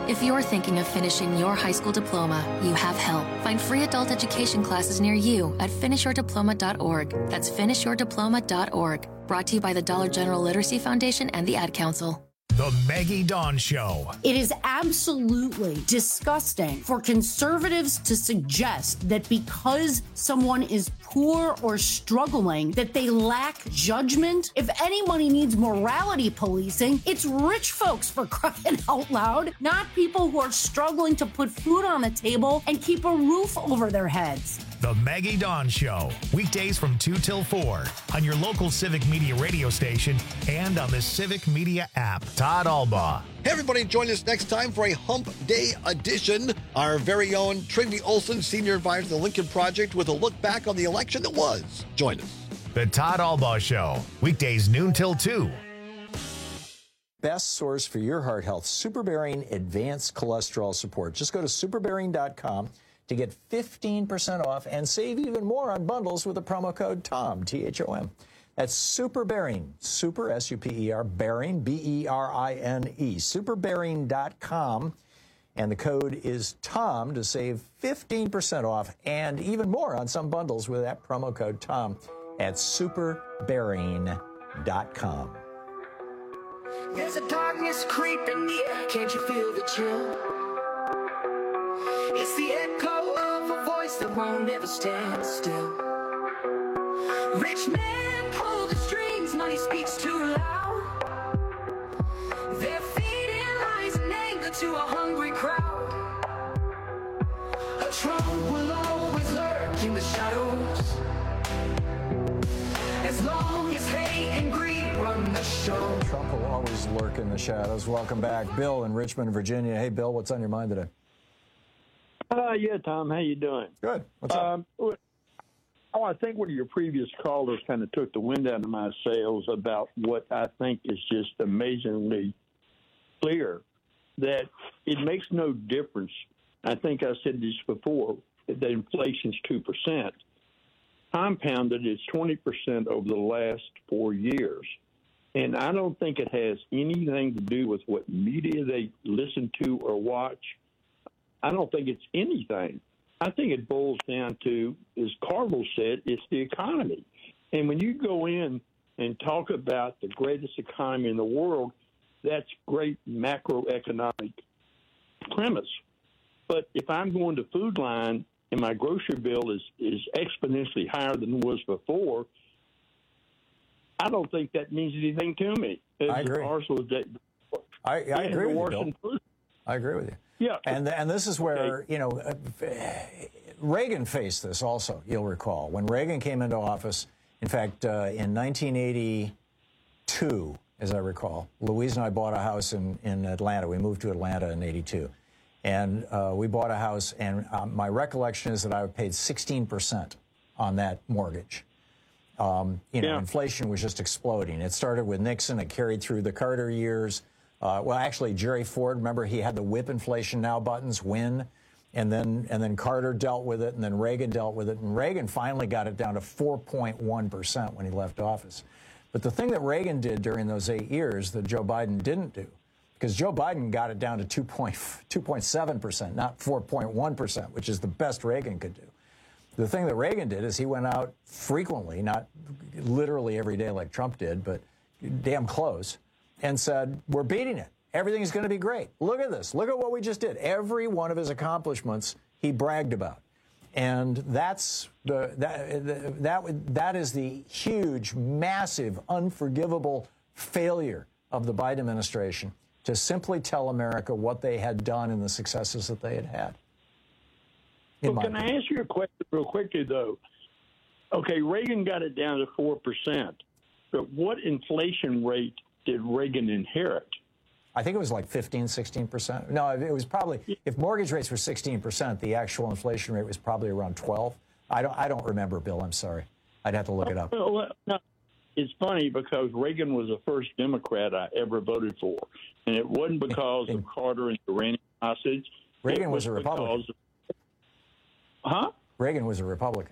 If you're thinking of finishing your high school diploma, you have help. Find free adult education classes near you at finish your diploma dot org. That's finish your diploma dot org. Brought to you by the Dollar General Literacy Foundation and the Ad Council. The Maggie Dawn Show. It is absolutely disgusting for conservatives to suggest that because someone is poor or struggling, that they lack judgment. If anybody needs morality policing, it's rich folks, for crying out loud, not people who are struggling to put food on the table and keep a roof over their heads. The Maggie Dawn Show, weekdays from two till four on your local Civic Media radio station and on the Civic Media app. Todd Albaugh. Hey, everybody, join us next time for a Hump Day edition. Our very own Trinity Olson, Senior Advisor to the Lincoln Project, with a look back on the election that was. Join us. The Todd Albaugh Show, weekdays noon till two. Best source for your heart health, Superbearing Advanced Cholesterol Support. Just go to superbearing dot com to get fifteen percent off and save even more on bundles with the promo code TOM, T H O M. That's Superbearing, Super, S U P E R, Bearing, B E R I N E, superbearing dot com, and the code is TOM to save fifteen percent off and even more on some bundles with that promo code TOM at superbearing dot com. There's a darkness creeping near, can't you feel the chill? It's the echo of a voice that won't ever stand still. Rich men pull the strings, money speaks too loud. They're feeding lies and anger to a hungry crowd. A Trump will always lurk in the shadows, as long as hate and greed run the show. Trump will always lurk in the shadows. Welcome back. Bill in Richmond, Virginia. Hey, Bill, what's on your mind today? Uh, yeah, Tom, how you doing? Good. What's up? Um, oh, I think one of your previous callers kind of took the wind out of my sails about what I think is just amazingly clear, that it makes no difference. I think I said this before, that inflation's two percent. Compounded, it's twenty percent over the last four years. And I don't think it has anything to do with what media they listen to or watch. I don't think it's anything. I think it boils down to, as Carville said, it's the economy. And when you go in and talk about the greatest economy in the world, that's great macroeconomic premise. But if I'm going to Food Line and my grocery bill is, is exponentially higher than it was before, I don't think that means anything to me. I agree. I, I agree with you, Bill. I agree with you. Yeah. And and this is where, okay. you know, Reagan faced this also, you'll recall. When Reagan came into office, in fact, uh, in nineteen eighty-two, as I recall, Louise and I bought a house in, in Atlanta. We moved to Atlanta in eighty-two. And uh, we bought a house, and um, my recollection is that I paid sixteen percent on that mortgage. Um, you know, yeah. Inflation was just exploding. It started with Nixon. It carried through the Carter years. Uh, well, actually, Jerry Ford, remember, he had the whip inflation now buttons, win, and then and then Carter dealt with it, and then Reagan dealt with it, and Reagan finally got it down to four point one percent when he left office. But the thing that Reagan did during those eight years that Joe Biden didn't do, because Joe Biden got it down to two point seven percent, not four point one percent, which is the best Reagan could do. The thing that Reagan did is he went out frequently, not literally every day like Trump did, but damn close, and said, we're beating it. Everything's going to be great. Look at this. Look at what we just did. Every one of his accomplishments he bragged about. And that's the that that that is the huge, massive, unforgivable failure of the Biden administration to simply tell America what they had done and the successes that they had had. Well, can I ask you a question real quickly, though? Okay, Reagan got it down to four percent, but what inflation rate did Reagan inherit? I think it was like fifteen, sixteen percent. No, it was probably, if mortgage rates were sixteen percent, the actual inflation rate was probably around twelve. I don't I don't remember, Bill. I'm sorry. I'd have to look it up. Well, no, it's funny because Reagan was the first Democrat I ever voted for, and it wasn't because of Carter and the Iranian hostage. Reagan was, was a Republican. Of, huh? Reagan was a Republican.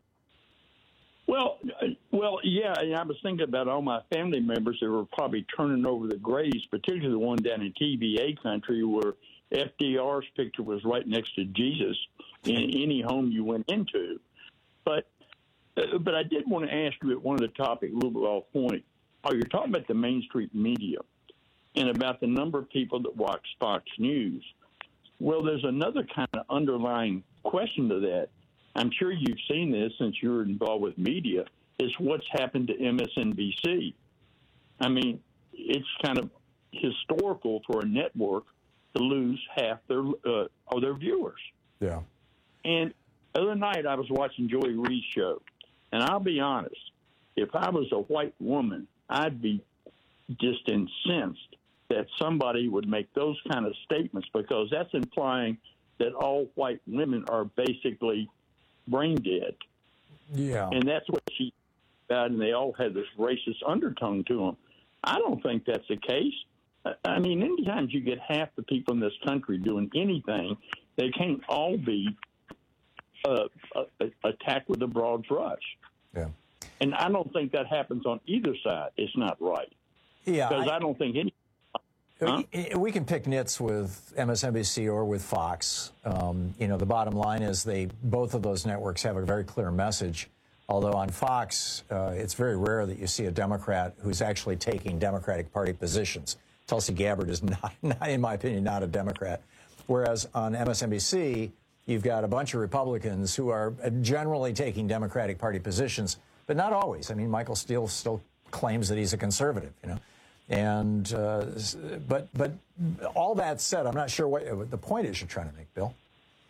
Well, well, yeah, and I was thinking about all my family members that were probably turning over the graves, particularly the one down in T B A country where F D R's picture was right next to Jesus in any home you went into. But uh, but I did want to ask you at one of the topics, a little bit off point. Oh, you're talking about the mainstream media and about the number of people that watch Fox News. Well, there's another kind of underlying question to that. I'm sure you've seen this since you're involved with media, is what's happened to M S N B C. I mean, it's kind of historical for a network to lose half their uh, of their viewers. Yeah. And the other night I was watching Joey Reid's show, and I'll be honest, if I was a white woman, I'd be just incensed that somebody would make those kind of statements, because that's implying that all white women are basically brain dead. Yeah. And that's what she said, and they all had this racist undertone to them. I don't think that's the case. I mean, anytime you get half the people in this country doing anything, they can't all be uh, uh, attacked with a broad brush. Yeah. And I don't think that happens on either side. It's not right. Yeah. Because I, I don't think any. Huh? We can pick nits with M S N B C or with Fox. Um, you know, the bottom line is they both of those networks have a very clear message. Although on Fox, uh, it's very rare that you see a Democrat who's actually taking Democratic Party positions. Tulsi Gabbard is not, not, in my opinion, not a Democrat. Whereas on M S N B C, you've got a bunch of Republicans who are generally taking Democratic Party positions, but not always. I mean, Michael Steele still claims that he's a conservative, you know. And uh, but but all that said, I'm not sure what the point is you're trying to make, Bill.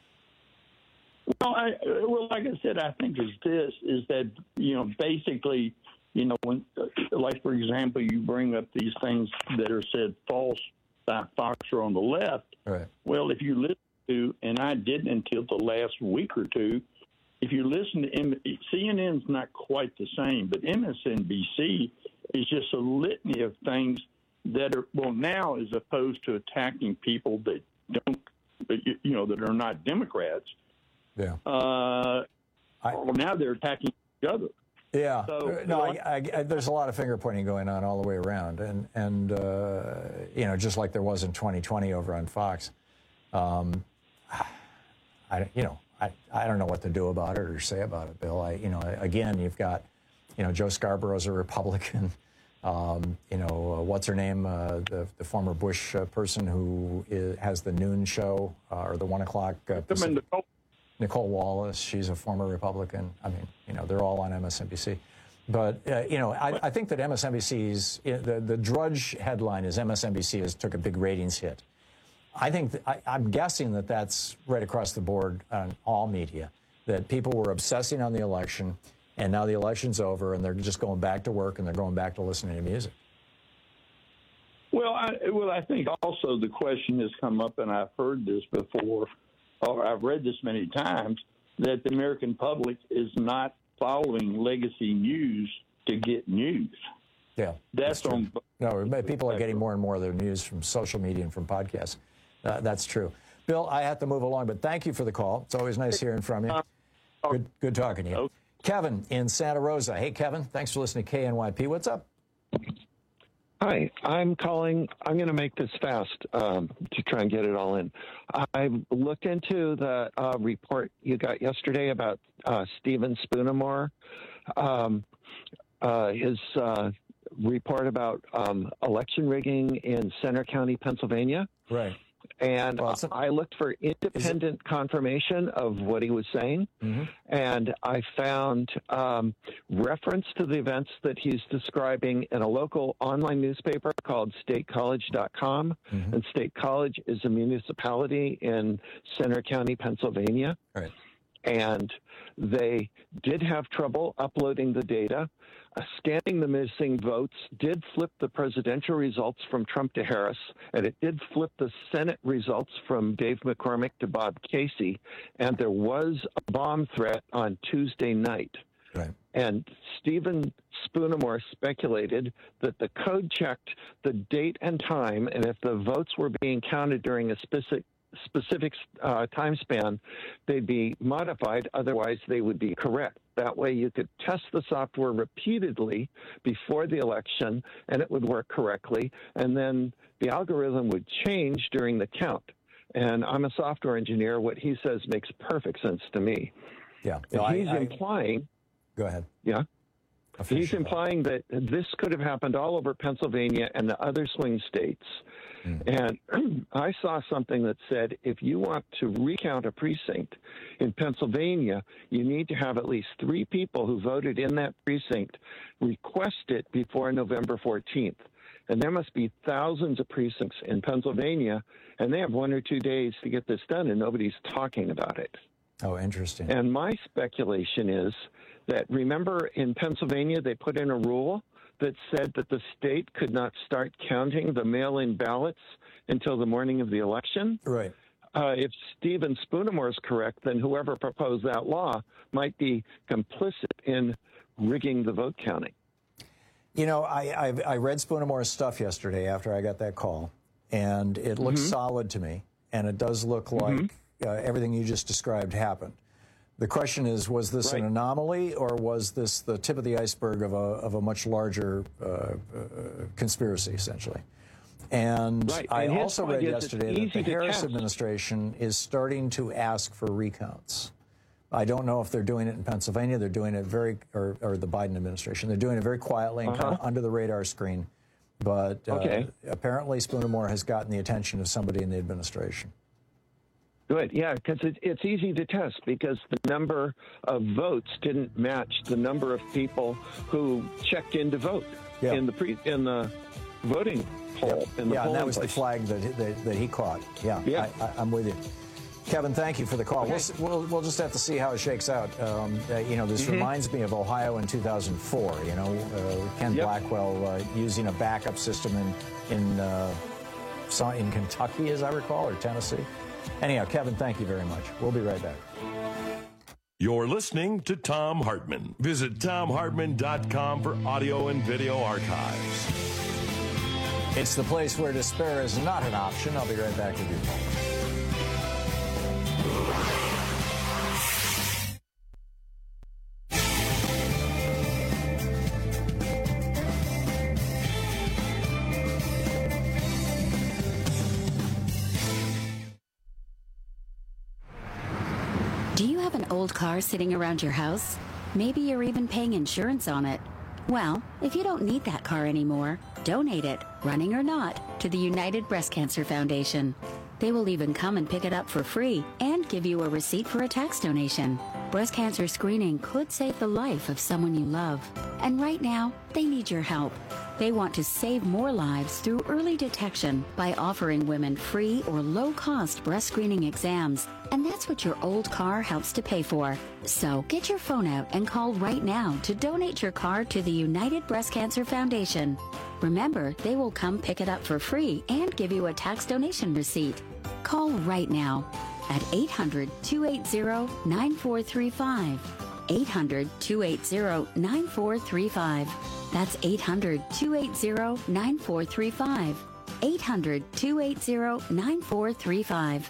Well, I, well, like I said, I think is this is that you know basically you know when like for example you bring up these things that are said false by Fox or on the left. Right. Well, if you listen to, and I didn't until the last week or two, if you listen to M- C N N's not quite the same, but M S N B C is just a litany of things that are, well, now as opposed to attacking people that don't, you know, that are not Democrats. Yeah. Uh, I, well, now they're attacking each other. Yeah. So, no, I, I, I, there's a lot of finger pointing going on all the way around. And, and uh, you know, just like there was in twenty twenty over on Fox. Um, I, you know, I, I don't know what to do about it or say about it, Bill. I, you know, again, you've got, you know, Joe Scarborough's a Republican. Um, you know, uh, what's her name? Uh, the, the former Bush uh, person who is, has the noon show uh, or the one o'clock. Uh, Nicole. Nicole Wallace. She's a former Republican. I mean, you know, they're all on M S N B C. But, uh, you know, I, I think that M S N B C's, the, the Drudge headline is M S N B C has took a big ratings hit. I think, that, I, I'm guessing that that's right across the board on all media, that people were obsessing on the election. And now the election's over, and they're just going back to work, and they're going back to listening to music. Well, I, well, I think also the question has come up, and I've heard this before, or I've read this many times, that the American public is not following legacy news to get news. Yeah, that's, that's on. No, people are getting more and more of their news from social media and from podcasts. Uh, that's true. Bill, I have to move along, but thank you for the call. It's always nice hearing from you. Good, good talking to you. Okay. Kevin in Santa Rosa. Hey, Kevin, thanks for listening to K N Y P. What's up? Hi, I'm calling. I'm going to make this fast um, to try and get it all in. I looked into the uh, report you got yesterday about uh, Stephen Spoonemore, um, uh, his uh, report about um, election rigging in Center County, Pennsylvania. Right. And well, I looked for independent confirmation of what he was saying, mm-hmm. and I found um, reference to the events that he's describing in a local online newspaper called state college dot com. Mm-hmm. And State College is a municipality in Center County, Pennsylvania. Right. And they did have trouble uploading the data. Uh, scanning the missing votes did flip the presidential results from Trump to Harris, and it did flip the Senate results from Dave McCormick to Bob Casey, and there was a bomb threat on Tuesday night. Right. And Stephen Spoonemore speculated that the code checked the date and time, and if the votes were being counted during a specific specific uh, time span, they'd be modified. Otherwise, they would be correct. That way, you could test the software repeatedly before the election, and it would work correctly. And then the algorithm would change during the count. And I'm a software engineer. What he says makes perfect sense to me. Yeah. And No, I- he's I- implying. Go ahead. Yeah. finish He's implying that this could have happened all over Pennsylvania and the other swing states. And I saw something that said if you want to recount a precinct in Pennsylvania, you need to have at least three people who voted in that precinct request it before November fourteenth. And there must be thousands of precincts in Pennsylvania, and they have one or two days to get this done, and nobody's talking about it. Oh, interesting. And my speculation is that, remember, in Pennsylvania, they put in a rule that said that the state could not start counting the mail-in ballots until the morning of the election. Right. Uh, if Stephen Spoonemore is correct, then whoever proposed that law might be complicit in rigging the vote counting. You know, I, I, I read Spoonemore's stuff yesterday after I got that call, and it looks Mhm. solid to me, and it does look like Mhm. uh, everything you just described happened. The question is, was this Right. an anomaly, or was this the tip of the iceberg of a, of a much larger uh, uh, conspiracy, essentially? And Right. I And his also point read is it's yesterday that easy the to Harris test. administration is starting to ask for recounts. I don't know if they're doing it in Pennsylvania. They're doing it very, or, or the Biden administration. They're doing it very quietly and kind of Uh-huh. under the radar screen. But uh, Okay. apparently Spoonemore has gotten the attention of somebody in the administration. Good, yeah, because it, it's easy to test because the number of votes didn't match the number of people who checked in to vote Yeah. in the pre in the voting poll. In the Yeah, and polling that was the place. flag that, that, that he caught. Yeah, Yeah. I, I, I'm with you. Kevin, thank you for the call. Okay. We'll, s- we'll, we'll just have to see how it shakes out. Um, uh, you know, this Mhm. reminds me of Ohio in two thousand four, you know, uh, Ken Yep. Blackwell uh, using a backup system in, in, uh, so- in Kentucky, as I recall, or Tennessee. Anyhow, Kevin, thank you very much. We'll be right back. You're listening to Thom Hartmann. Visit Thom Hartmann dot com for audio and video archives. It's the place where despair is not an option. I'll be right back with you. Do you have an old car sitting around your house? Maybe you're even paying insurance on it. Well, if you don't need that car anymore, donate it, running or not, to the United Breast Cancer Foundation. They will even come and pick it up for free and give you a receipt for a tax donation. Breast cancer screening could save the life of someone you love. And right now, they need your help. They want to save more lives through early detection by offering women free or low-cost breast screening exams. And that's what your old car helps to pay for. So get your phone out and call right now to donate your car to the United Breast Cancer Foundation. Remember, they will come pick it up for free and give you a tax donation receipt. Call right now at eight hundred, two eight zero, nine four three five. eight hundred, two eight zero, nine four three five. That's eight hundred, two eight zero, nine four three five. eight hundred, two eight zero, nine four three five.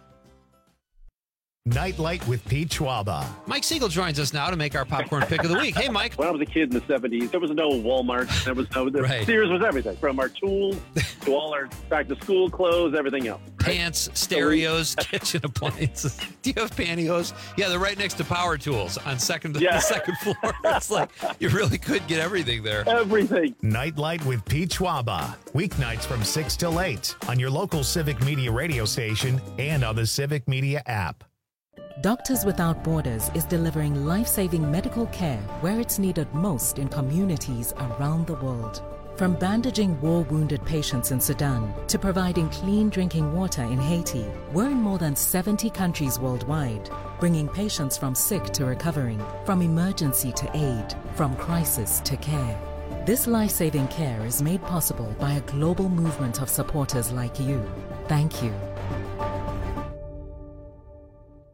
Nightlight with Pete Schwaba. Mike Siegel joins us now to make our popcorn pick of the week. Hey, Mike. When I was a kid in the seventies, there was no Walmart. There was no, the Right. Sears was everything, from our tools to all our back-to-school clothes, everything else. Pants, stereos, kitchen appliances. Do you have pantyhose? Yeah, they're right next to power tools on second Yeah. the second floor. It's like you really could get everything there. Everything. Nightlight with Pete Schwaba. Weeknights from six till eight on your local Civic Media radio station and on the Civic Media app. Doctors Without Borders is delivering life-saving medical care where it's needed most in communities around the world. From bandaging war-wounded patients in Sudan to providing clean drinking water in Haiti, we're in more than seventy countries worldwide, bringing patients from sick to recovering, from emergency to aid, from crisis to care. This life-saving care is made possible by a global movement of supporters like you. Thank you.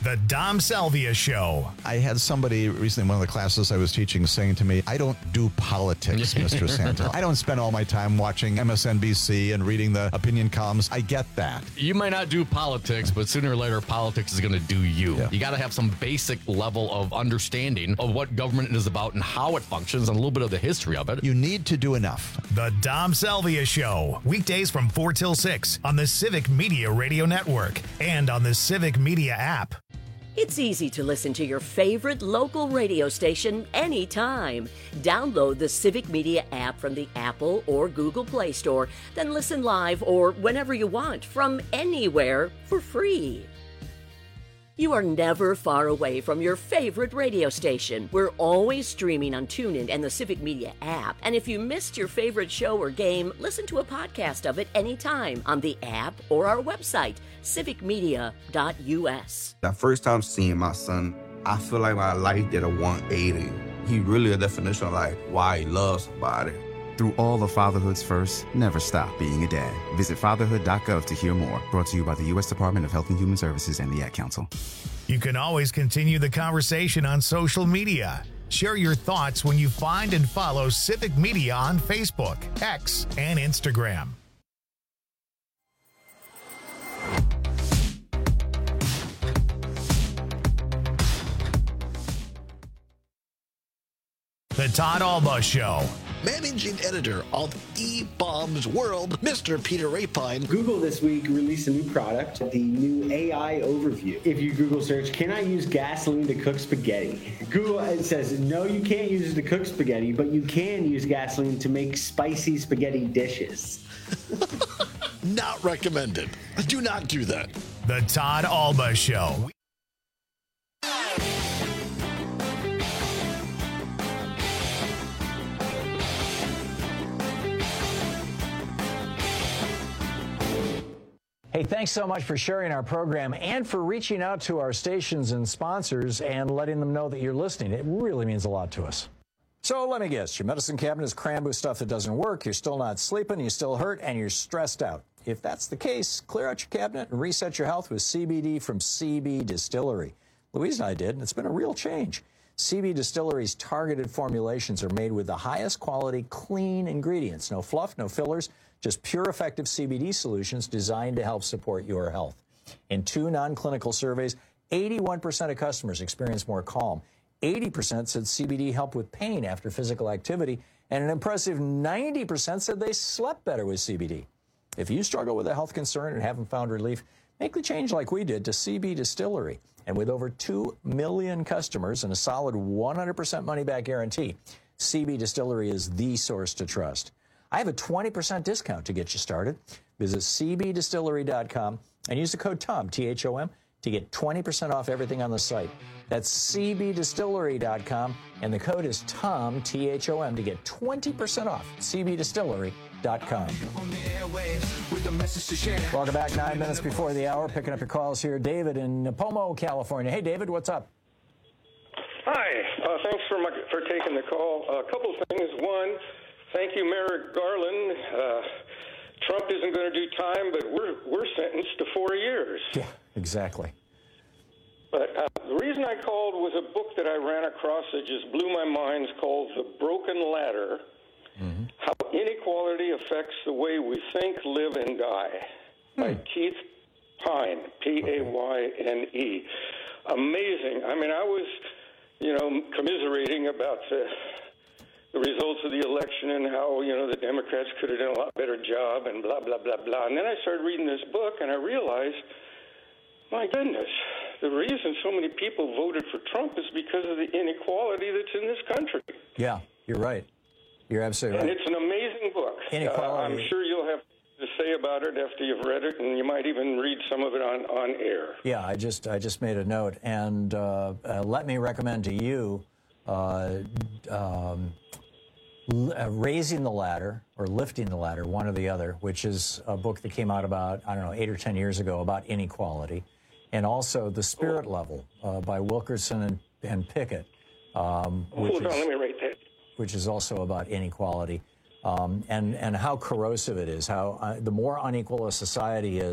The Dom Salvia Show. I had somebody recently in one of the classes I was teaching saying to me, I don't do politics, Mister Santa. I don't spend all my time watching M S N B C and reading the opinion columns. I get that. You might not do politics, but sooner or later, politics is going to do you. Yeah. You got to have some basic level of understanding of what government is about and how it functions and a little bit of the history of it. You need to do enough. The Dom Salvia Show. Weekdays from four till six on the Civic Media Radio Network and on the Civic Media app. It's easy to listen to your favorite local radio station anytime. Download the Civic Media app from the Apple or Google Play Store, then listen live or whenever you want from anywhere for free. You are never far away from your favorite radio station. We're always streaming on TuneIn and the Civic Media app. And if you missed your favorite show or game, listen to a podcast of it anytime on the app or our website, civic media dot u s. The first time seeing my son, I feel like my life did a one eighty. He really a definition of like why he loves somebody. Through all the fatherhood's first, never stop being a dad. Visit fatherhood dot gov to hear more. Brought to you by the U S Department of Health and Human Services and the Ad Council. You can always continue the conversation on social media. Share your thoughts when you find and follow Civic Media on Facebook, X, and Instagram. The Todd Alba Show. Managing editor of eBaum's World, Mister Peter Rapine. Google this week released a new product, the new A I Overview. If you Google search, can I use gasoline to cook spaghetti? Google it says, no, you can't use it to cook spaghetti, but you can use gasoline to make spicy spaghetti dishes. Not recommended. Do not do that. The Todd Alba Show. Hey, thanks so much for sharing our program and for reaching out to our stations and sponsors and letting them know that you're listening. It really means a lot to us. So let me guess, your medicine cabinet is crammed with stuff that doesn't work, you're still not sleeping, you still hurt, and you're stressed out. If that's the case, clear out your cabinet and reset your health with C B D from C B Distillery. Louise and I did, and it's been a real change. C B Distillery's targeted formulations are made with the highest quality, clean ingredients. No fluff, no fillers, just pure, effective C B D solutions designed to help support your health. In two non-clinical surveys, eighty-one percent of customers experienced more calm. eighty percent said C B D helped with pain after physical activity, and an impressive ninety percent said they slept better with C B D. If you struggle with a health concern and haven't found relief, make the change like we did to C B Distillery. And with over two million customers and a solid one hundred percent money-back guarantee, C B Distillery is the source to trust. I have a twenty percent discount to get you started. Visit C B distillery dot com and use the code TOM, T H O M, to get twenty percent off everything on the site. That's C B distillery dot com, and the code is TOM, T H O M, to get twenty percent off. C B distillery dot com. Welcome back, nine minutes before the hour. Picking up your calls here. David in Pomo, California. Hey, David, what's up? Hi. Uh, thanks for my, for taking the call. A couple things. One, thank you, Merrick Garland. Uh, Trump isn't going to do time, but we're we're sentenced to four years. Yeah, exactly. But uh, the reason I called was a book that I ran across that just blew my mind. It's called The Broken Ladder, mm-hmm. How Inequality Affects the Way We Think, Live, and Die, hmm. by Keith Payne, P A Y N E. Amazing. I mean, I was, you know, commiserating about the, the results of the election and how, you know, the Democrats could have done a lot better job and blah, blah, blah, blah. And then I started reading this book, and I realized, my goodness, the reason so many people voted for Trump is because of the inequality that's in this country. Yeah, you're right. You're absolutely and right. And it's an amazing book. Inequality. Uh, I'm sure you'll have to say about it after you've read it, and you might even read some of it on, on air. Yeah, I just I just made a note, and uh, uh, let me recommend to you uh, um, l- uh, Raising the Ladder or Lifting the Ladder, one or the other, which is a book that came out about, I don't know, eight or ten years ago about inequality, and also The Spirit oh. Level uh, by Wilkerson and, and Pickett. Um, which Hold on, is, let me write that. Which is also about inequality. Um, and, and how corrosive it is, how uh, the more unequal a society is,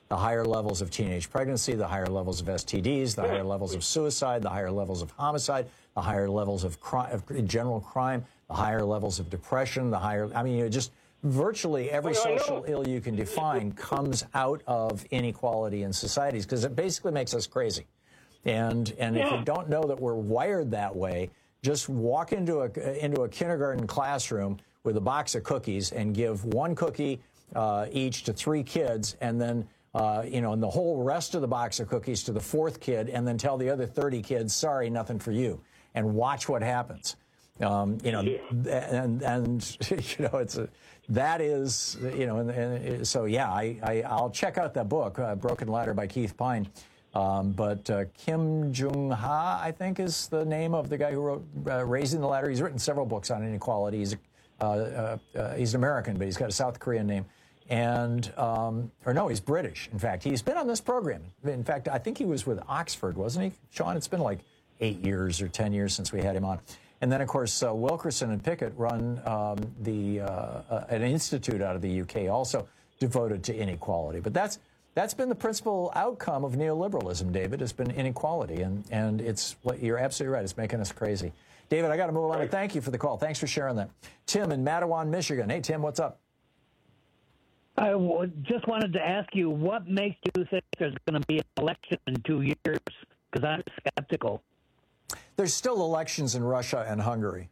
the higher levels of teenage pregnancy, the higher levels of S T Ds, the higher levels of suicide, the higher levels of homicide, the higher levels of, crime, of general crime, the higher levels of depression, the higher, I mean, you know, just virtually every well, social ill you can define comes out of inequality in societies because it basically makes us crazy. And, and yeah. if you don't know that we're wired that way, just walk into a, into a kindergarten classroom with a box of cookies and give one cookie uh, each to three kids, and then Uh, you know, and the whole rest of the box of cookies to the fourth kid, and then tell the other thirty kids, sorry, nothing for you, and watch what happens. Um, you know, yeah. and, and, you know, it's a, that is, you know, and, and so, yeah, I, I, I'll check out that book, uh, Broken Ladder by Keith Pine. Um, but uh, Kim Jung-ha, I think, is the name of the guy who wrote uh, Raising the Ladder. He's written several books on inequality. He's, uh, uh, uh, he's an American, but he's got a South Korean name. And, um, or no, he's British, in fact. He's been on this program. In fact, I think he was with Oxford, wasn't he, Sean? It's been like eight years or ten years since we had him on. And then, of course, uh, Wilkerson and Pickett run um, the uh, uh, an institute out of the U K also devoted to inequality. But that's that's been the principal outcome of neoliberalism, David, has been inequality. And, and it's, you're absolutely right, it's making us crazy. David, I got to move on. Thank you for the call. Thanks for sharing that. Tim in Mattawan, Michigan. Hey, Tim, what's up? I w- just wanted to ask you, what makes you think there's going to be an election in two years? Because I'm skeptical. There's still elections in Russia and Hungary.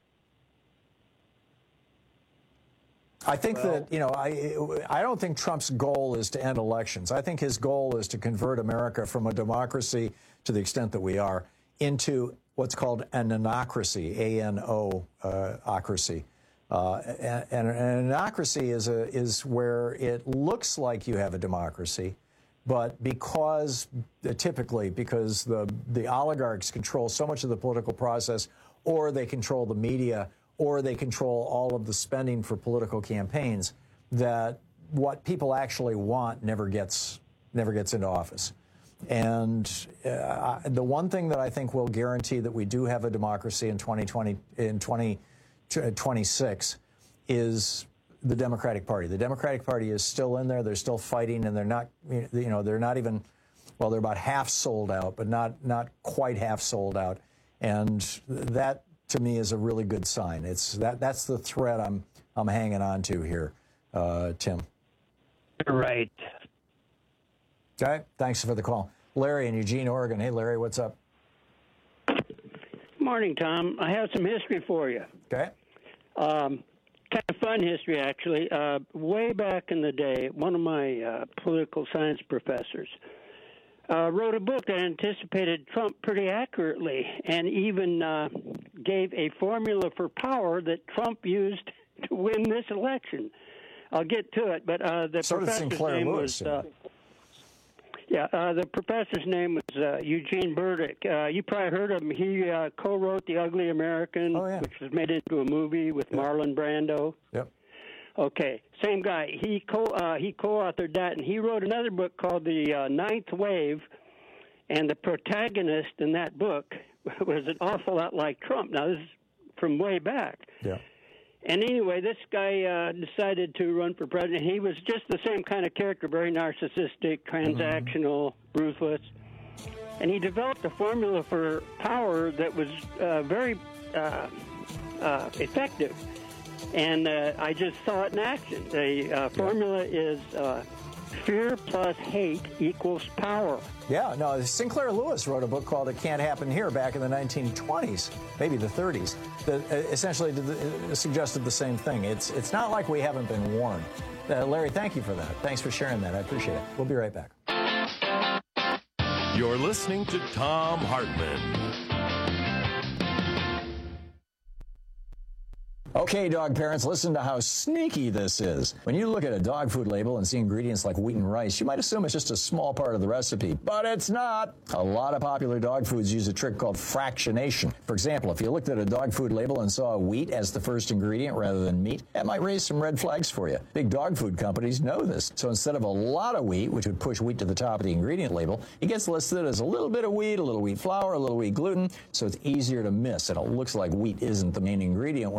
I think well, that, you know, I, I don't think Trump's goal is to end elections. I think his goal is to convert America from a democracy, to the extent that we are, into what's called an anocracy, A N O, uh, ocracy. Uh, and, and an anocracy is a is where it looks like you have a democracy, but because uh, typically because the the oligarchs control so much of the political process, or they control the media, or they control all of the spending for political campaigns, that what people actually want never gets never gets into office. And uh, the one thing that I think will guarantee that we do have a democracy in twenty twenty in twenty twenty-six is the Democratic Party. The Democratic Party is still in there. They're still fighting, and they're not, you know, they're not even, well, they're about half sold out, but not not quite half sold out. And that, to me, is a really good sign. It's that that's the thread I'm I'm hanging on to here, uh, Tim. Right. Okay. Thanks for the call, Larry in Eugene, Oregon. Hey, Larry, what's up? Morning, Tom. I have some history for you. Okay. Um, kind of fun history, actually. Uh, way back in the day, one of my uh, political science professors uh, wrote a book that anticipated Trump pretty accurately, and even uh, gave a formula for power that Trump used to win this election. I'll get to it, but uh, the so professor's Sinclair name Lewis, was... Uh, Yeah, uh, the professor's name was uh, Eugene Burdick. Uh, you probably heard of him. He uh, co-wrote The Ugly American, oh, yeah. which was made into a movie with yep. Marlon Brando. Yep. Okay, same guy. He co uh, he co-authored that, and he wrote another book called The uh, Ninth Wave. And the protagonist in that book was an awful lot like Trump. Now, this is from way back. Yeah. And anyway, this guy uh, decided to run for president. He was just the same kind of character, very narcissistic, transactional, mm-hmm. ruthless. And he developed a formula for power that was uh, very uh, uh, effective. And uh, I just saw it in action. The uh, formula is uh, fear plus hate equals power. Yeah, no, Sinclair Lewis wrote a book called It Can't Happen Here back in the nineteen twenties, maybe the thirties, that essentially did the, suggested the same thing. It's, it's not like we haven't been warned. Uh, Larry, thank you for that. Thanks for sharing that. I appreciate it. We'll be right back. You're listening to Thom Hartmann. Okay, dog parents, listen to how sneaky this is. When you look at a dog food label and see ingredients like wheat and rice, you might assume it's just a small part of the recipe, but it's not. A lot of popular dog foods use a trick called fractionation. For example, if you looked at a dog food label and saw wheat as the first ingredient rather than meat, that might raise some red flags for you. Big dog food companies know this. So instead of a lot of wheat, which would push wheat to the top of the ingredient label, it gets listed as a little bit of wheat, a little wheat flour, a little wheat gluten, so it's easier to miss, and it looks like wheat isn't the main ingredient, when in reality,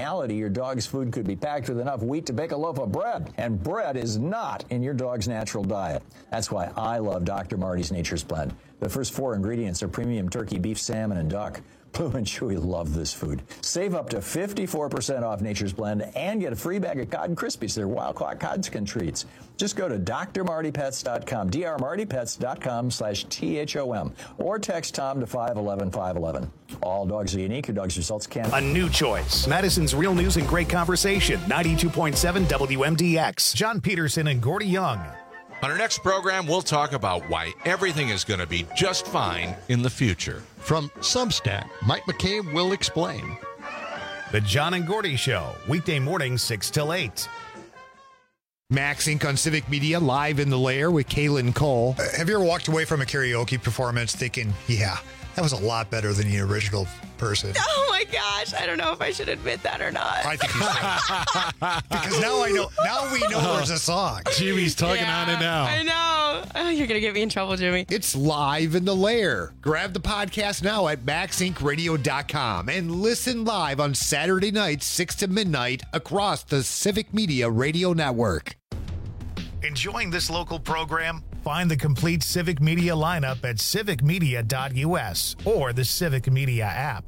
reality, your dog's food could be packed with enough wheat to bake a loaf of bread, and bread is not in your dog's natural diet. That's why I love Doctor Marty's Nature's Blend. The first four ingredients are premium turkey, beef, salmon, and duck. Blue and Chewy love this food. Save up to fifty-four percent off Nature's Blend and get a free bag of Cod Krispies. They're wild-caught codskin treats. Just go to D R Marty Pets dot com, D R Marty Pets dot com slash T H O M, or text Tom to five one one five one one. All dogs are unique. Your dog's results can... A new choice. Madison's Real News and Great Conversation, ninety-two point seven W M D X. John Peterson and Gordy Young. On our next program, we'll talk about why everything is going to be just fine in the future. From Substack, Mike McCabe will explain. The John and Gordy Show, weekday mornings six till eight. Max Incorporated on Civic Media, live in the lair with Kaylin Cole. Uh, have you ever walked away from a karaoke performance thinking, yeah, that was a lot better than the original person? Oh my gosh, I don't know if I should admit that or not. I think you should. Because now I know, now we know there's a song. Jimmy's talking Yeah, on it now. I know. Oh, you're going to get me in trouble, Jimmy. It's live in the lair. Grab the podcast now at max inc radio dot com and listen live on Saturday nights, six to midnight, across the Civic Media Radio Network. Enjoying this local program? Find the complete Civic Media lineup at civic media dot U S or the Civic Media app.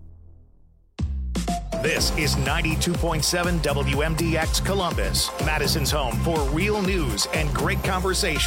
This is ninety-two point seven W M D X Columbus, Madison's home for real news and great conversation.